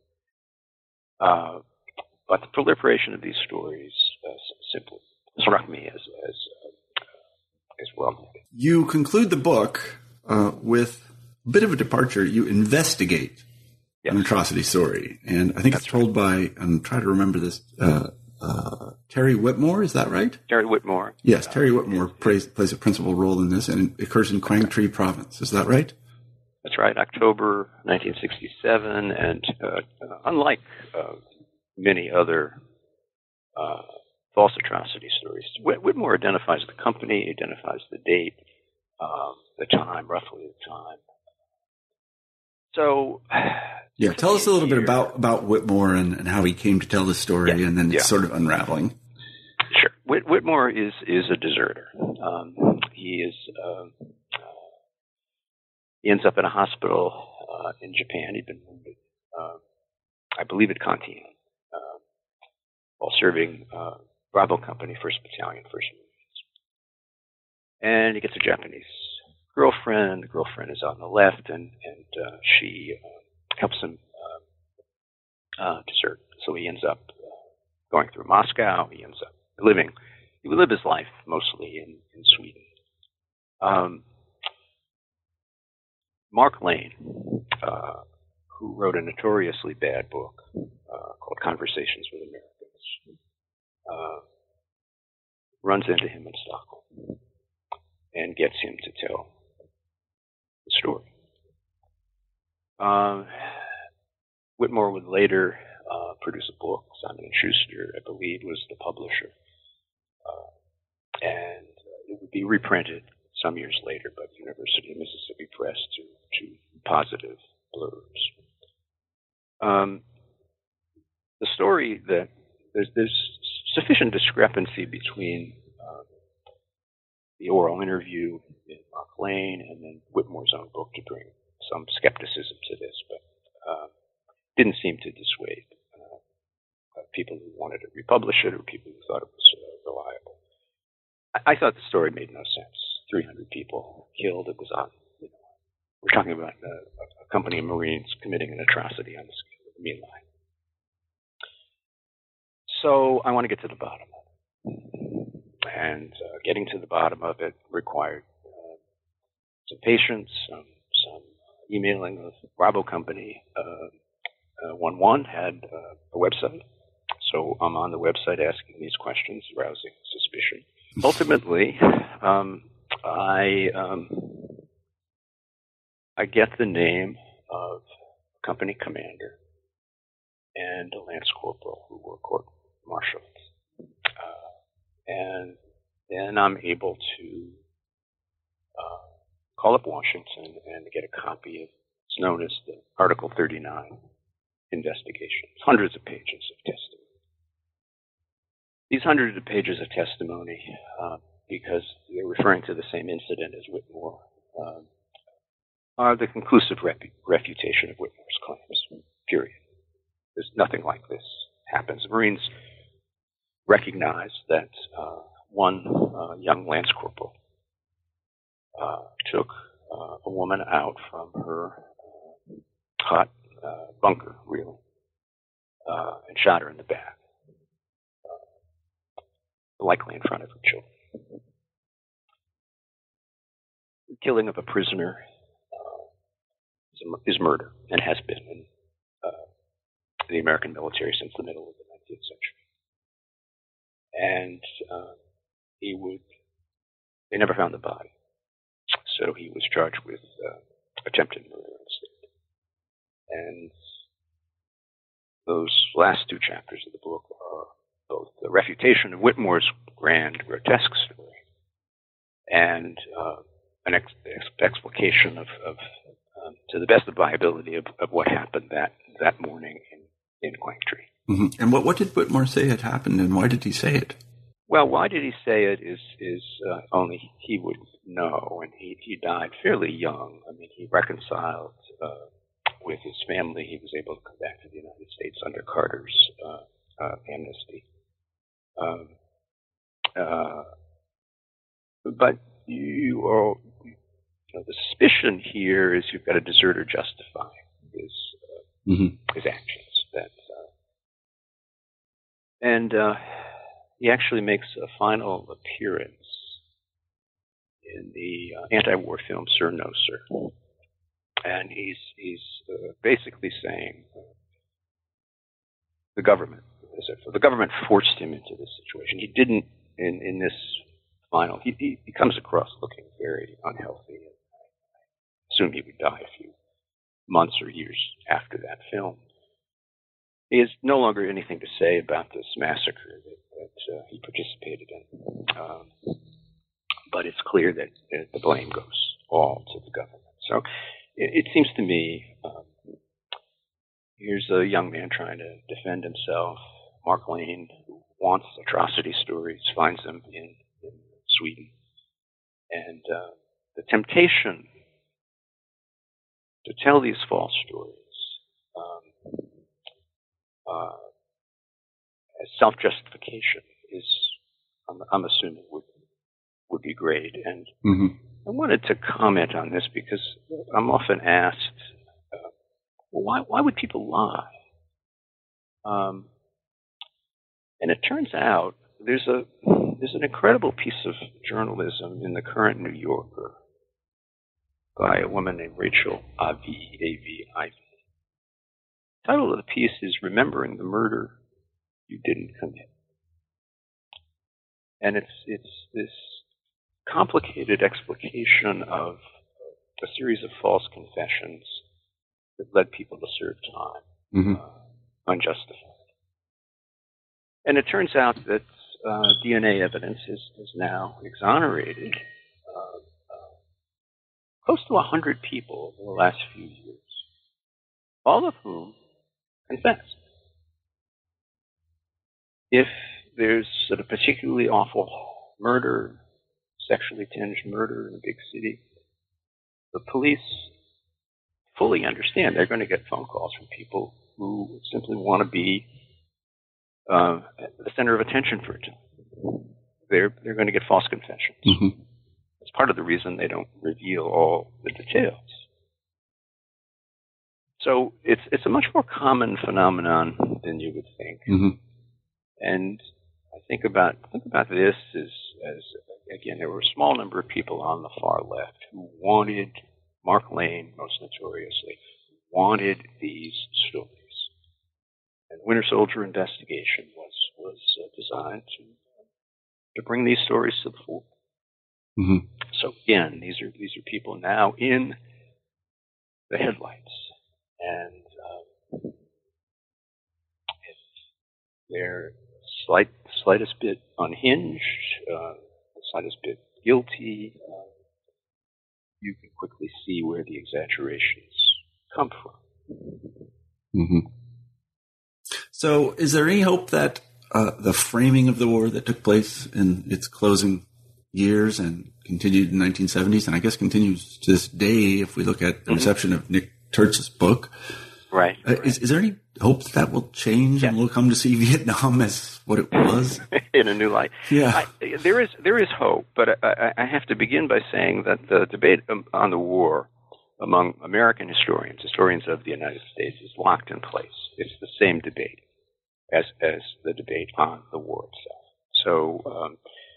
Uh, but the proliferation of these stories uh, simply struck me as as, uh, as well. You conclude the book uh, with a bit of a departure. You investigate yes. an atrocity story, and I think That's it's told right. by. I'm trying to remember this. Uh, uh, Terry Whitmore, is that right? Terry Whitmore. Yes, Terry Whitmore uh, plays plays a principal role in this, and it occurs in Quang Tri Province. Is that right? That's right, October nineteen sixty-seven, and uh, uh, unlike uh, many other uh, false atrocity stories, Whit- Whitmore identifies the company, identifies the date, um, the time, roughly the time. So Yeah, tell us a little bit about, about Whitmore and, and how he came to tell the story yeah, and then yeah. sort of unraveling. Sure. Whit- Whitmore is, is a deserter. Um, he is, uh, he ends up in a hospital uh, in Japan. He'd been wounded, uh, I believe at Kantian, uh, while serving uh, Bravo Company, first Battalion, first Marines. And he gets a Japanese girlfriend. The girlfriend is on the left, and, and uh, she uh, helps him uh, uh, desert. So he ends up uh, going through Moscow. He ends up living, he would live his life mostly in, in Sweden. Um, Mark Lane, uh, who wrote a notoriously bad book uh, called Conversations with Americans, uh, runs into him in Stockholm and gets him to tell the story. Uh, Whitmore would later uh, produce a book. Simon and Schuster, I believe, was the publisher. Uh, and uh, it would be reprinted some years later by the University of Mississippi Press to, to positive blurbs. Um, the story that there's, there's sufficient discrepancy between uh, the oral interview in Mark Lane and then Whitmore's own book to bring some skepticism to this, but uh, didn't seem to dissuade uh, uh, people who wanted to republish it or people who thought it was uh, reliable. I, I thought the story made no sense. three hundred people killed. It was on. You know, we're talking about a, a company of Marines committing an atrocity on the scale of the mean line. So I want to get to the bottom of it. And uh, getting to the bottom of it required uh, some patience, some, some emailing of Bravo Company. Uh, uh, one one had uh, a website. So I'm on the website asking these questions, arousing suspicion. Ultimately, um, I um, I get the name of a company commander and a lance corporal who were court-martialed. Uh, and then I'm able to uh, call up Washington and get a copy of what's known as the Article thirty-nine investigation. It's hundreds of pages of testimony. These hundreds of pages of testimony, uh, because they're referring to the same incident as Whitmore, um, are the conclusive repu- refutation of Whitmore's claims, period. There's nothing like this happens. The Marines recognize that uh, one uh, young lance corporal uh, took uh, a woman out from her uh, hot uh, bunker, really, uh, and shot her in the back, uh, likely in front of her children. The killing of a prisoner uh, is, a, is murder, and has been in uh, the American military since the middle of the nineteenth century. And uh, he would, they never found the body. So he was charged with uh, attempted murder instead. And those last two chapters of the book are both the refutation of Whitmore's grand, grotesque story and uh, an ex- ex- explication of, of um, to the best of my ability, of, of what happened that, that morning in, in Quangtree. Mm-hmm. And what, what did Whitmore say had happened, and why did he say it? Well, why did he say it is is uh, only he would know, and he, he died fairly young. I mean, he reconciled uh, with his family. He was able to come back to the United States under Carter's uh, uh, amnesty. Um, uh, but you are, you know, the suspicion here is you've got a deserter justifying his uh, mm-hmm. his actions. That uh, and. Uh, He actually makes a final appearance in the uh, anti-war film Sir No Sir, and he's he's uh, basically saying uh, the government the government forced him into this situation. He didn't in in this final. He he, he comes across looking very unhealthy. And I assume he would die a few months or years after that film. He has no longer anything to say about this massacre that, that uh, he participated in. Um, but it's clear that uh, the blame goes all to the government. So it, it seems to me um, here's a young man trying to defend himself. Mark Lane, who wants atrocity stories, finds them in, in Sweden. And uh, the temptation to tell these false stories um, uh, as self-justification is, I'm, I'm assuming, would would be great. And mm-hmm. I wanted to comment on this because I'm often asked, uh, well, why why would people lie? Um, and it turns out there's a there's an incredible piece of journalism in the current New Yorker by a woman named Rachel Avi, A V I V. The title of the piece is "Remembering the Murder You Didn't Commit," and it's it's this complicated explication of a series of false confessions that led people to serve time, mm-hmm. uh, unjustified. And it turns out that uh, D N A evidence is, is now exonerated uh, uh, close to one hundred people in the last few years, all of whom confessed. If there's sort of particularly awful murder, sexually tinged murder in a big city, the police fully understand they're going to get phone calls from people who simply want to be uh, at the center of attention for it. They're, they're going to get false confessions. Mm-hmm. It's part of the reason they don't reveal all the details. So it's it's a much more common phenomenon than you would think. Mm-hmm. And I think about think about this as, as again, there were a small number of people on the far left who wanted, Mark Lane most notoriously, wanted these stories. And Winter Soldier Investigation was was uh, designed to to bring these stories to the fore. Mm-hmm. So again, these are these are people now in the headlights, and um, if they're slight slightest bit unhinged, uh, the slightest bit guilty, uh, you can quickly see where the exaggerations come from. Mm-hmm. So, is there any hope that uh, the framing of the war that took place in its closing years and continued in the nineteen seventies, and I guess continues to this day if we look at the mm-hmm. reception of Nick Turtz's book, right? Uh, right. Is, is there any hope that that will change yeah. and we'll come to see Vietnam as what it was? In a new light. Yeah. I, there is there is hope, but I, I have to begin by saying that the debate on the war among American historians, historians of the United States, is locked in place. It's the same debate as as the debate on the war itself. So um,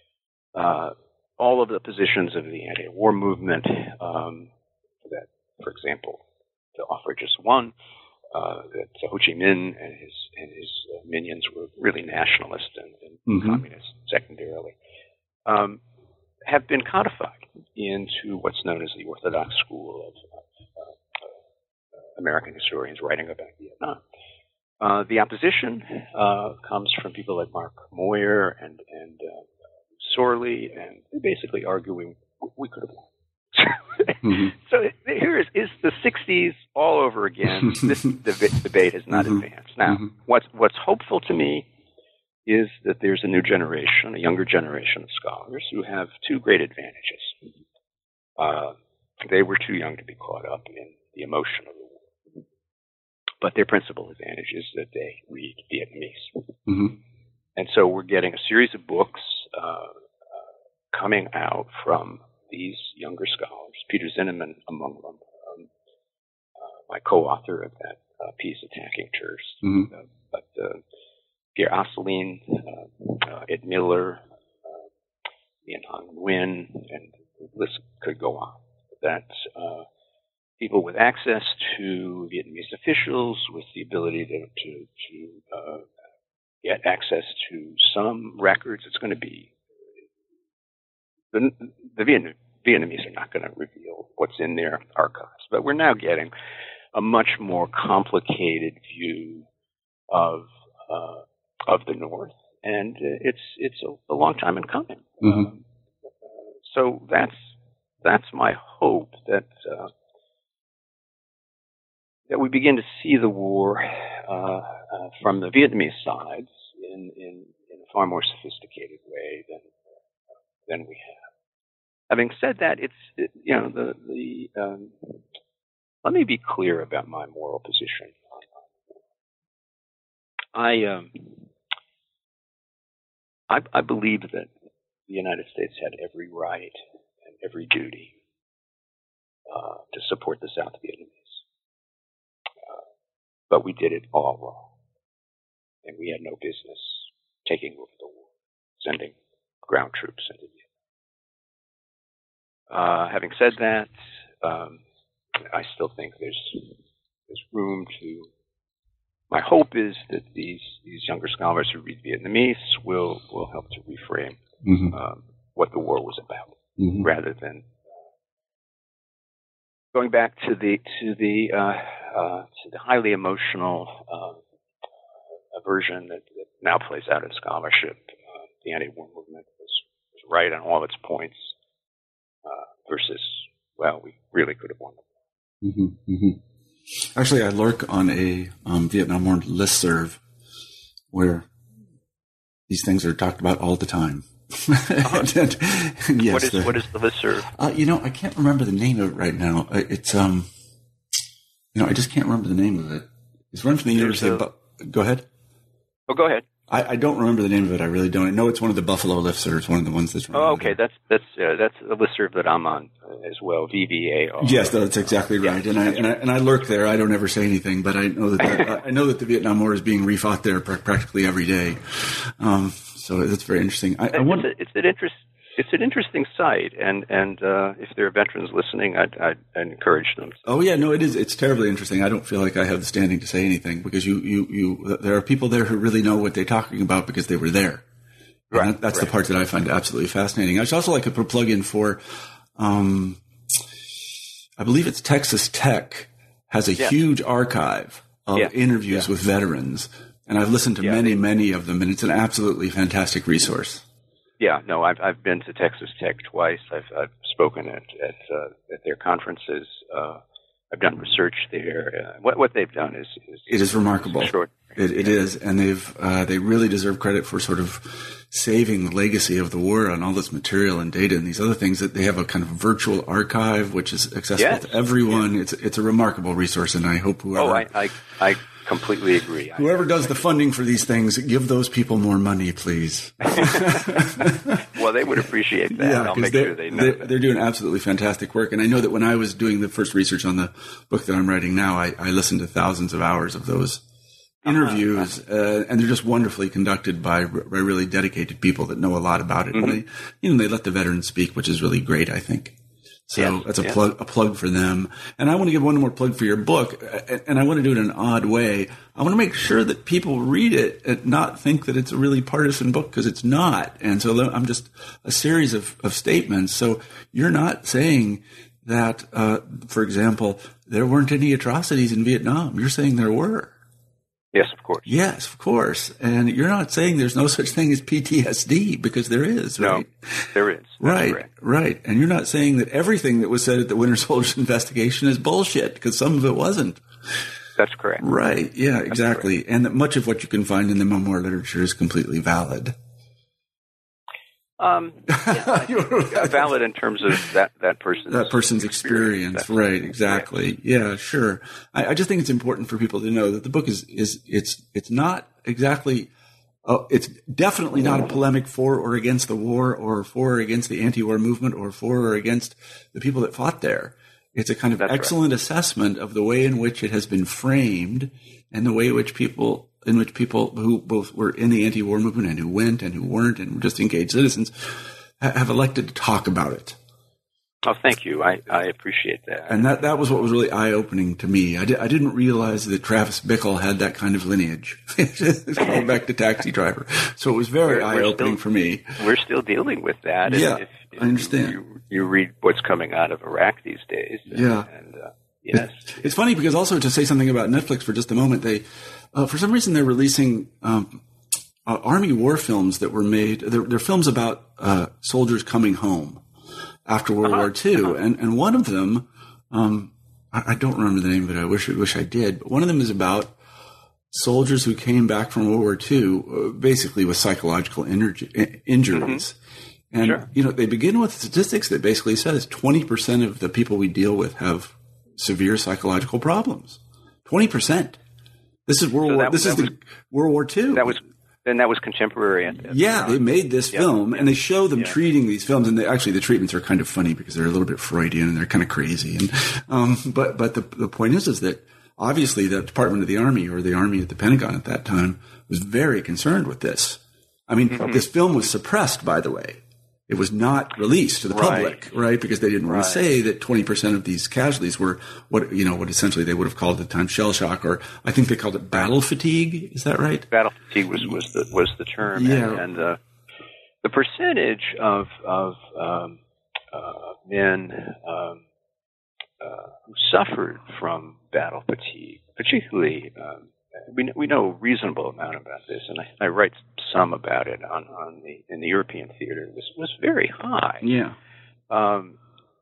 uh, all of the positions of the anti-war movement, um, that, for example, to offer just one, uh, that Ho Chi Minh and his and his uh, minions were really nationalist and, and mm-hmm. communist secondarily, um, have been codified into what's known as the Orthodox school of uh, uh, American historians writing about Vietnam. Uh, the opposition uh, comes from people like Mark Moyer and and uh, Sorley, and they're basically arguing we could have won. mm-hmm. So here is, is the sixties all over again. This deb- debate has not mm-hmm. advanced. Now, mm-hmm. what's what's hopeful to me is that there's a new generation, a younger generation of scholars who have two great advantages. Uh, they were too young to be caught up in the emotion of the war, but their principal advantage is that they read Vietnamese. Mm-hmm. And so we're getting a series of books uh, uh, coming out from these younger scholars, Peter Zinnemann among them, um, uh, my co-author of that uh, piece, Attacking Terse. Mm-hmm. Uh, but uh, Pierre Asselin, uh, uh, Ed Miller, uh, Ian Hong Nguyen, and the list could go on. That uh, people with access to Vietnamese officials, with the ability to to, to uh, get access to some records, it's going to be the, the Vietnam, Vietnamese are not going to reveal what's in their archives, but we're now getting a much more complicated view of uh, of the North, and it's it's a, a long time in coming. Mm-hmm. Um, so that's that's my hope that uh, that we begin to see the war uh, uh, from the Vietnamese sides in, in, in a far more sophisticated way than than we have. Having said that, it's it, you know the the um, let me be clear about my moral position. I um I, I believe that the United States had every right and every duty uh, to support the South Vietnamese, uh, but we did it all wrong, and we had no business taking over the war, sending ground troops into Vietnam. Uh, having said that, um, I still think there's there's room to. My hope is that these these younger scholars who read Vietnamese will will help to reframe mm-hmm. um, what the war was about, mm-hmm. rather than going back to the to the uh, uh, to the highly emotional uh, version that, that now plays out in scholarship. Uh, the anti-war movement was, was right on all its points, uh, versus well, we really could have won the war. Mm-hmm. Mm-hmm. Actually, I lurk on a um, Vietnam War listserv where these things are talked about all the time. Uh-huh. and, and yes, what is the, what is the listserv? Uh, you know, I can't remember the name of it right now. It's um, you know, I just can't remember the name of it. It's run from the University of. Bu- go ahead. Oh, go ahead. I, I don't remember the name of it. I really don't. I know it's one of the Buffalo listservs, one of the ones that's. Oh, okay. That's that's uh, that's a listserv that I'm on as well. V V A R. Yes, that's exactly right. Yeah, and I and I and I lurk there. I don't ever say anything, but I know that the, I know that the Vietnam War is being refought there pr- practically every day. Um, so that's very interesting. I, I want. It's, a, it's an interest. It's an interesting site, and and uh, if there are veterans listening, I'd, I'd, I'd encourage them. Oh yeah, no, it is. It's terribly interesting. I don't feel like I have the standing to say anything because you, you, you. There are people there who really know what they're talking about because they were there. Right. That, that's right. The part that I find absolutely fascinating. I should also like to put a plug in for, um, I believe it's Texas Tech has a yeah. huge archive of yeah. interviews yeah. with veterans, and I've listened to yeah. many, many of them, and it's an absolutely fantastic resource. Yeah, no, I've I've been to Texas Tech twice. I've I've spoken at at, uh, at their conferences. Uh, I've done research there. Uh, what what they've done is, is it is remarkable. Short. It, it is, and they've uh, they really deserve credit for sort of saving the legacy of the war and all this material and data and these other things. That they have a kind of virtual archive which is accessible yes. to everyone. Yes. It's it's a remarkable resource, and I hope whoever. Oh, I I, I completely agree. Whoever does the funding for these things, give those people more money, please. Well, they would appreciate that. Yeah, I'll make sure they know they're, that. They're doing absolutely fantastic work. And I know that when I was doing the first research on the book that I'm writing now, I, I listened to thousands of hours of those interviews, uh-huh. uh, and they're just wonderfully conducted by, by really dedicated people that know a lot about it. Mm-hmm. And they, you know, they let the veterans speak, which is really great, I think. So yes, that's a yes. plug, a plug for them. And I want to give one more plug for your book, and I want to do it in an odd way. I want to make sure that people read it and not think that it's a really partisan book, because it's not. And so I'm just a series of, of statements. So you're not saying that, uh, for example, there weren't any atrocities in Vietnam. You're saying there were. Yes, of course. Yes, of course. And you're not saying there's no such thing as P T S D, because there is, right? No, there is. That's right, correct. right. And you're not saying that everything that was said at the Winter Soldier investigation is bullshit, because some of it wasn't. That's correct. Right, yeah, That's exactly. Correct. And that much of what you can find in the memoir literature is completely valid. Um, yeah, valid in terms of that, that person's that person's experience, experience. Right? Exactly. Yeah, yeah sure. I, I just think it's important for people to know that the book is is it's it's not exactly. Uh, it's definitely not a polemic for or against the war, or for or against the anti-war movement, or for or against the people that fought there. It's a kind of That's excellent right. assessment of the way in which it has been framed, and the way in which people. in which people who both were in the anti-war movement and who went and who weren't and were just engaged citizens have elected to talk about it. Oh, thank you. I, I appreciate that. And that, that was what was really eye-opening to me. I, di- I didn't realize that Travis Bickle had that kind of lineage. Going back to Taxi Driver. So it was very we're, eye-opening we're still, for me. We're still dealing with that. Yeah, if, if I understand. You, you read what's coming out of Iraq these days. And, yeah. And, uh, yes. It's, it's funny because also, to say something about Netflix for just a moment, they... Uh, for some reason, they're releasing um, uh, Army war films that were made. They're, they're films about uh, soldiers coming home after World uh-huh. War Two, uh-huh. and and one of them, um, I, I don't remember the name of it. I wish, I wish I did. But one of them is about soldiers who came back from World War Two, uh, basically with psychological injury, injuries. Mm-hmm. And, sure. you know, they begin with statistics that basically says twenty percent of the people we deal with have severe psychological problems. twenty percent. This is World so War, that, this that is was, the World War Two. That was, and that was contemporary at that Yeah, time. They made this yep. film, and they show them yeah. treating these films, and they, actually the treatments are kind of funny because they're a little bit Freudian and they're kind of crazy. And um, but but the the point is is that obviously the Department of the Army or the Army at the Pentagon at that time was very concerned with this. I mean, mm-hmm. this film was suppressed, by the way. It was not released to the right. public, right? Because they didn't right. want to say that twenty percent of these casualties were what, you know, what essentially they would have called at the time shell shock, or I think they called it battle fatigue. Is that right? Battle fatigue was, was the, was the term. Yeah. And, and uh, the percentage of, of, um, uh, men, um, uh, who suffered from battle fatigue, particularly, um, We we know a reasonable amount about this, and I, I write some about it on, on the in the European theater. It was was very high. Yeah. Um,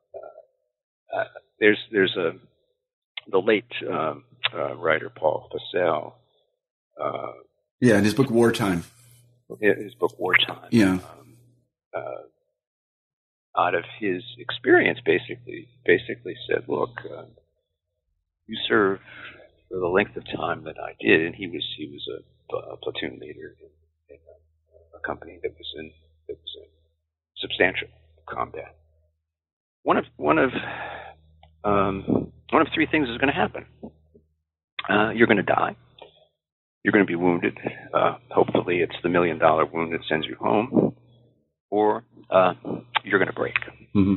uh, uh, there's there's a the late um, uh, writer Paul Fussell. Uh, yeah, in his book Wartime. His book Wartime. Yeah. Um, uh, out of his experience, basically basically said, look, uh, you serve for the length of time that I did, and he was he was a, a platoon leader in, in a, a company that was in that was in substantial combat. One of one of um, one of three things is going to happen. Uh, you're going to die. You're going to be wounded. Uh, hopefully, it's the million dollar wound that sends you home, or uh, you're going to break. Mm-hmm.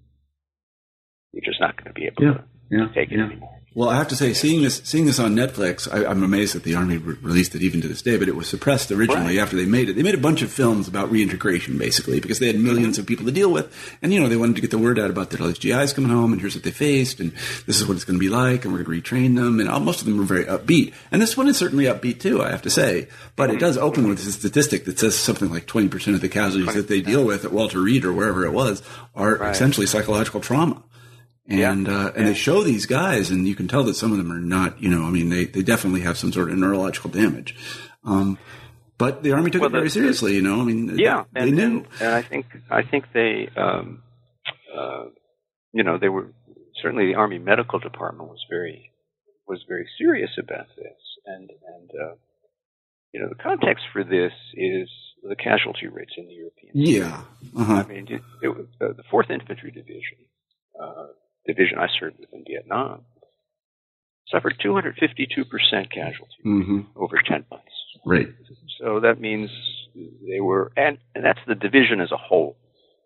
You're just not going to be able yeah. to yeah. take it yeah. anymore. Well, I have to say, seeing this seeing this on Netflix, I, I'm amazed that the Army re- released it even to this day, but it was suppressed originally right. after they made it. They made a bunch of films about reintegration, basically, because they had millions mm-hmm. of people to deal with. And, you know, they wanted to get the word out about that all these G Is coming home, and here's what they faced, and this is what it's going to be like, and we're going to retrain them. And all, most of them were very upbeat. And this one is certainly upbeat, too, I have to say. But mm-hmm. it does open with a statistic that says something like twenty percent of the casualties that they deal with at Walter Reed or wherever it was are right. essentially psychological trauma. And, yeah. uh, and yeah. they show these guys, and you can tell that some of them are not, you know, I mean, they, they definitely have some sort of neurological damage. Um, but the Army took well, it very the, seriously, you know, I mean, yeah, they, and, they knew. And, and I think, I think they, um, uh, you know, they were, certainly the Army Medical Department was very, was very serious about this. And, and, uh, you know, the context for this is the casualty rates in the European. Yeah. Uh-huh. I mean, it, it was uh, the fourth Infantry Division, uh, division I served with in Vietnam, suffered two hundred fifty-two percent casualty mm-hmm. over ten months. Right. So that means they were, and, and that's the division as a whole.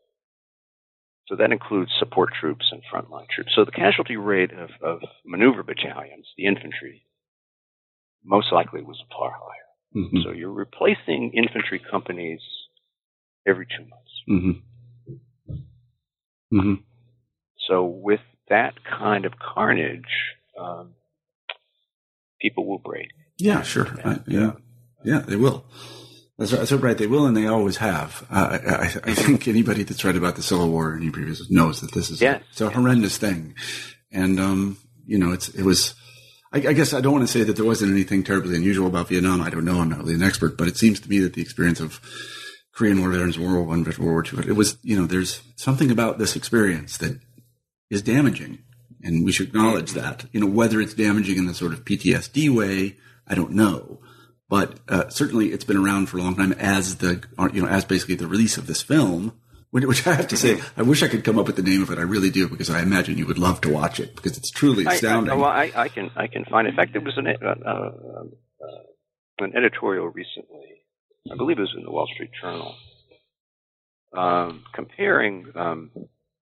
So that includes support troops and frontline troops. So the casualty rate of, of maneuver battalions, the infantry, most likely was far higher. Mm-hmm. So you're replacing infantry companies every two months. Mm-hmm. Mm-hmm. So with that kind of carnage, um, people will break. Yeah, sure. I, yeah, yeah, they will. That's, that's right. They will, and they always have. Uh, I, I, I think anybody that's read about the Civil War or any previous knows that this is yes. a, it's a horrendous thing. And um, you know, it's it was. I, I guess I don't want to say that there wasn't anything terribly unusual about Vietnam. I don't know. I'm not really an expert, but it seems to me that the experience of Korean War veterans, World War One, World War Two, it was, you know, there's something about this experience that is damaging, and we should acknowledge that. You know, whether it's damaging in the sort of P T S D way, I don't know, but uh, certainly it's been around for a long time as the, you know, as basically the release of this film, which, which I have to say, I wish I could come up with the name of it. I really do, because I imagine you would love to watch it, because it's truly astounding. I, I, well, I, I can I can find. In fact, there was an uh, uh, uh, an editorial recently. I believe it was in the Wall Street Journal, um, comparing. Um,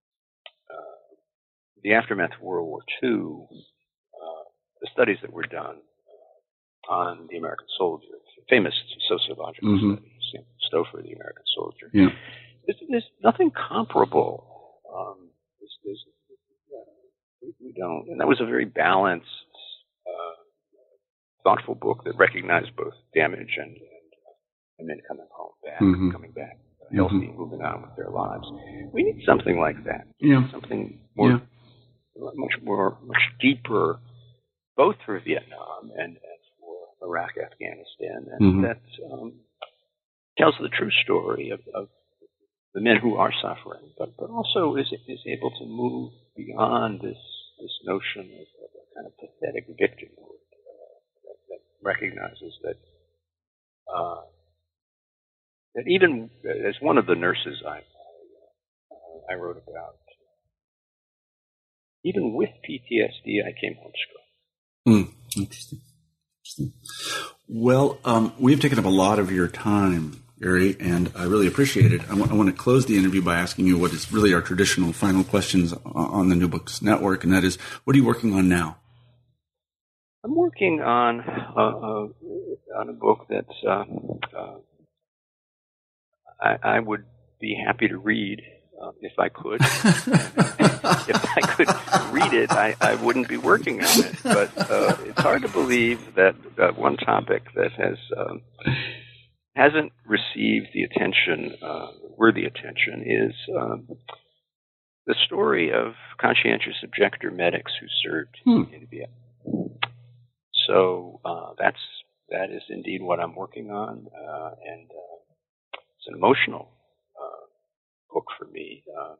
the aftermath of World War Two, uh, the studies that were done uh, on the American soldier, famous sociological mm-hmm. studies, you know, Stouffer, the American soldier. Yeah. There's, there's nothing comparable. Um, there's, there's, uh, we, we don't, and that was a very balanced, uh, thoughtful book that recognized both damage and and, and men coming home back, mm-hmm. coming back healthy, mm-hmm. moving on with their lives. We need something like that. Yeah. Something more. Yeah. much more, much deeper, both for Vietnam and, and for Iraq, Afghanistan, and mm-hmm. that um, tells the true story of, of the men who are suffering, but but also is is able to move beyond this this notion of, of a kind of pathetic victimhood uh, that, that recognizes that uh, that even as one of the nurses I I, I wrote about, even with P T S D, I came home strong. Mm, interesting. Interesting. Well, um, we've taken up a lot of your time, Gary, and I really appreciate it. I, w- I want to close the interview by asking you what is really our traditional final questions on the New Books Network, and that is, what are you working on now? I'm working on uh, uh, on a book that's uh, uh, I, I would be happy to read uh, if I could. If I could read it, I, I wouldn't be working on it. But uh, it's hard to believe that uh, one topic that has um, hasn't received the attention, uh, worthy attention, is um, the story of conscientious objector medics who served hmm. in Vietnam. So uh, that's that is indeed what I'm working on, uh, and uh, it's an emotional uh, book for me. Uh,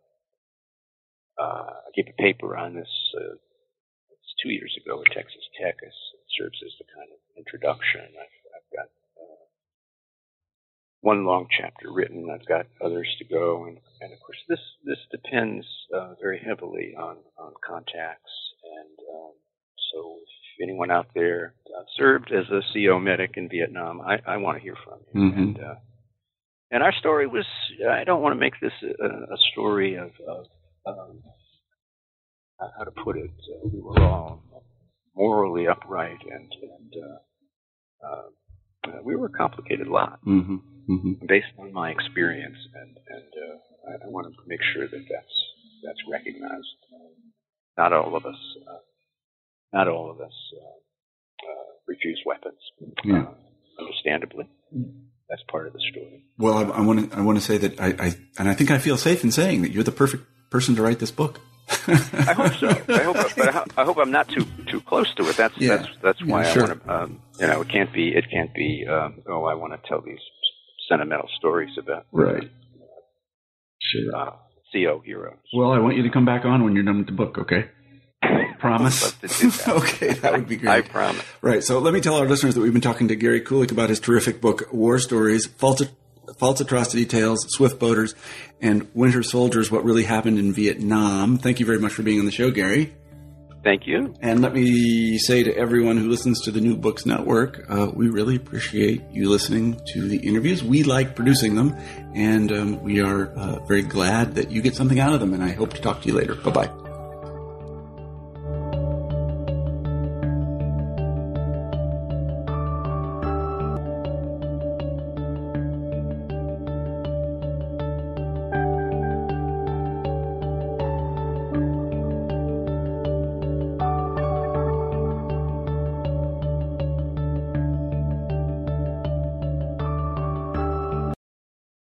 uh, I gave a paper on this uh, it's two years ago at Texas Tech. It serves as the kind of introduction. I've, I've got uh, one long chapter written. I've got others to go, and, and of course, this this depends uh, very heavily on on contacts, and um, so. If anyone out there uh, served as a C O medic in Vietnam, I, I want to hear from you. Mm-hmm. And, uh, and our story was, I don't want to make this a, a story of, of um, how to put it, uh, we were all morally upright, and, and uh, uh, we were a complicated lot, mm-hmm. Mm-hmm. based on my experience, and, and uh, I, I want to make sure that that's, that's recognized. Not all of us uh, Not all of us uh, uh, refuse weapons, yeah. uh, understandably. That's part of the story. Well, I, I want to I want to say that I, I and I think I feel safe in saying that you're the perfect person to write this book. I hope so. I hope, but I, I hope I'm not too too close to it. That's yeah. that's that's why yeah, sure. I want to. Um, you know, it can't be. It can't be. Um, oh, I want to tell these sentimental stories about right. Uh, sure. Uh, C O heroes. Well, I want you to come back on when you're done with the book. Okay. Promise? That. Okay, that would be great. I promise. Right, so let me tell our listeners that we've been talking to Gary Kulik about his terrific book, War Stories, False, False Atrocity Tales, Swift Boaters, and Winter Soldiers, What Really Happened in Vietnam. Thank you very much for being on the show, Gary. Thank you. And let me say to everyone who listens to the New Books Network, uh, we really appreciate you listening to the interviews. We like producing them, and um, we are uh, very glad that you get something out of them, and I hope to talk to you later. Bye-bye.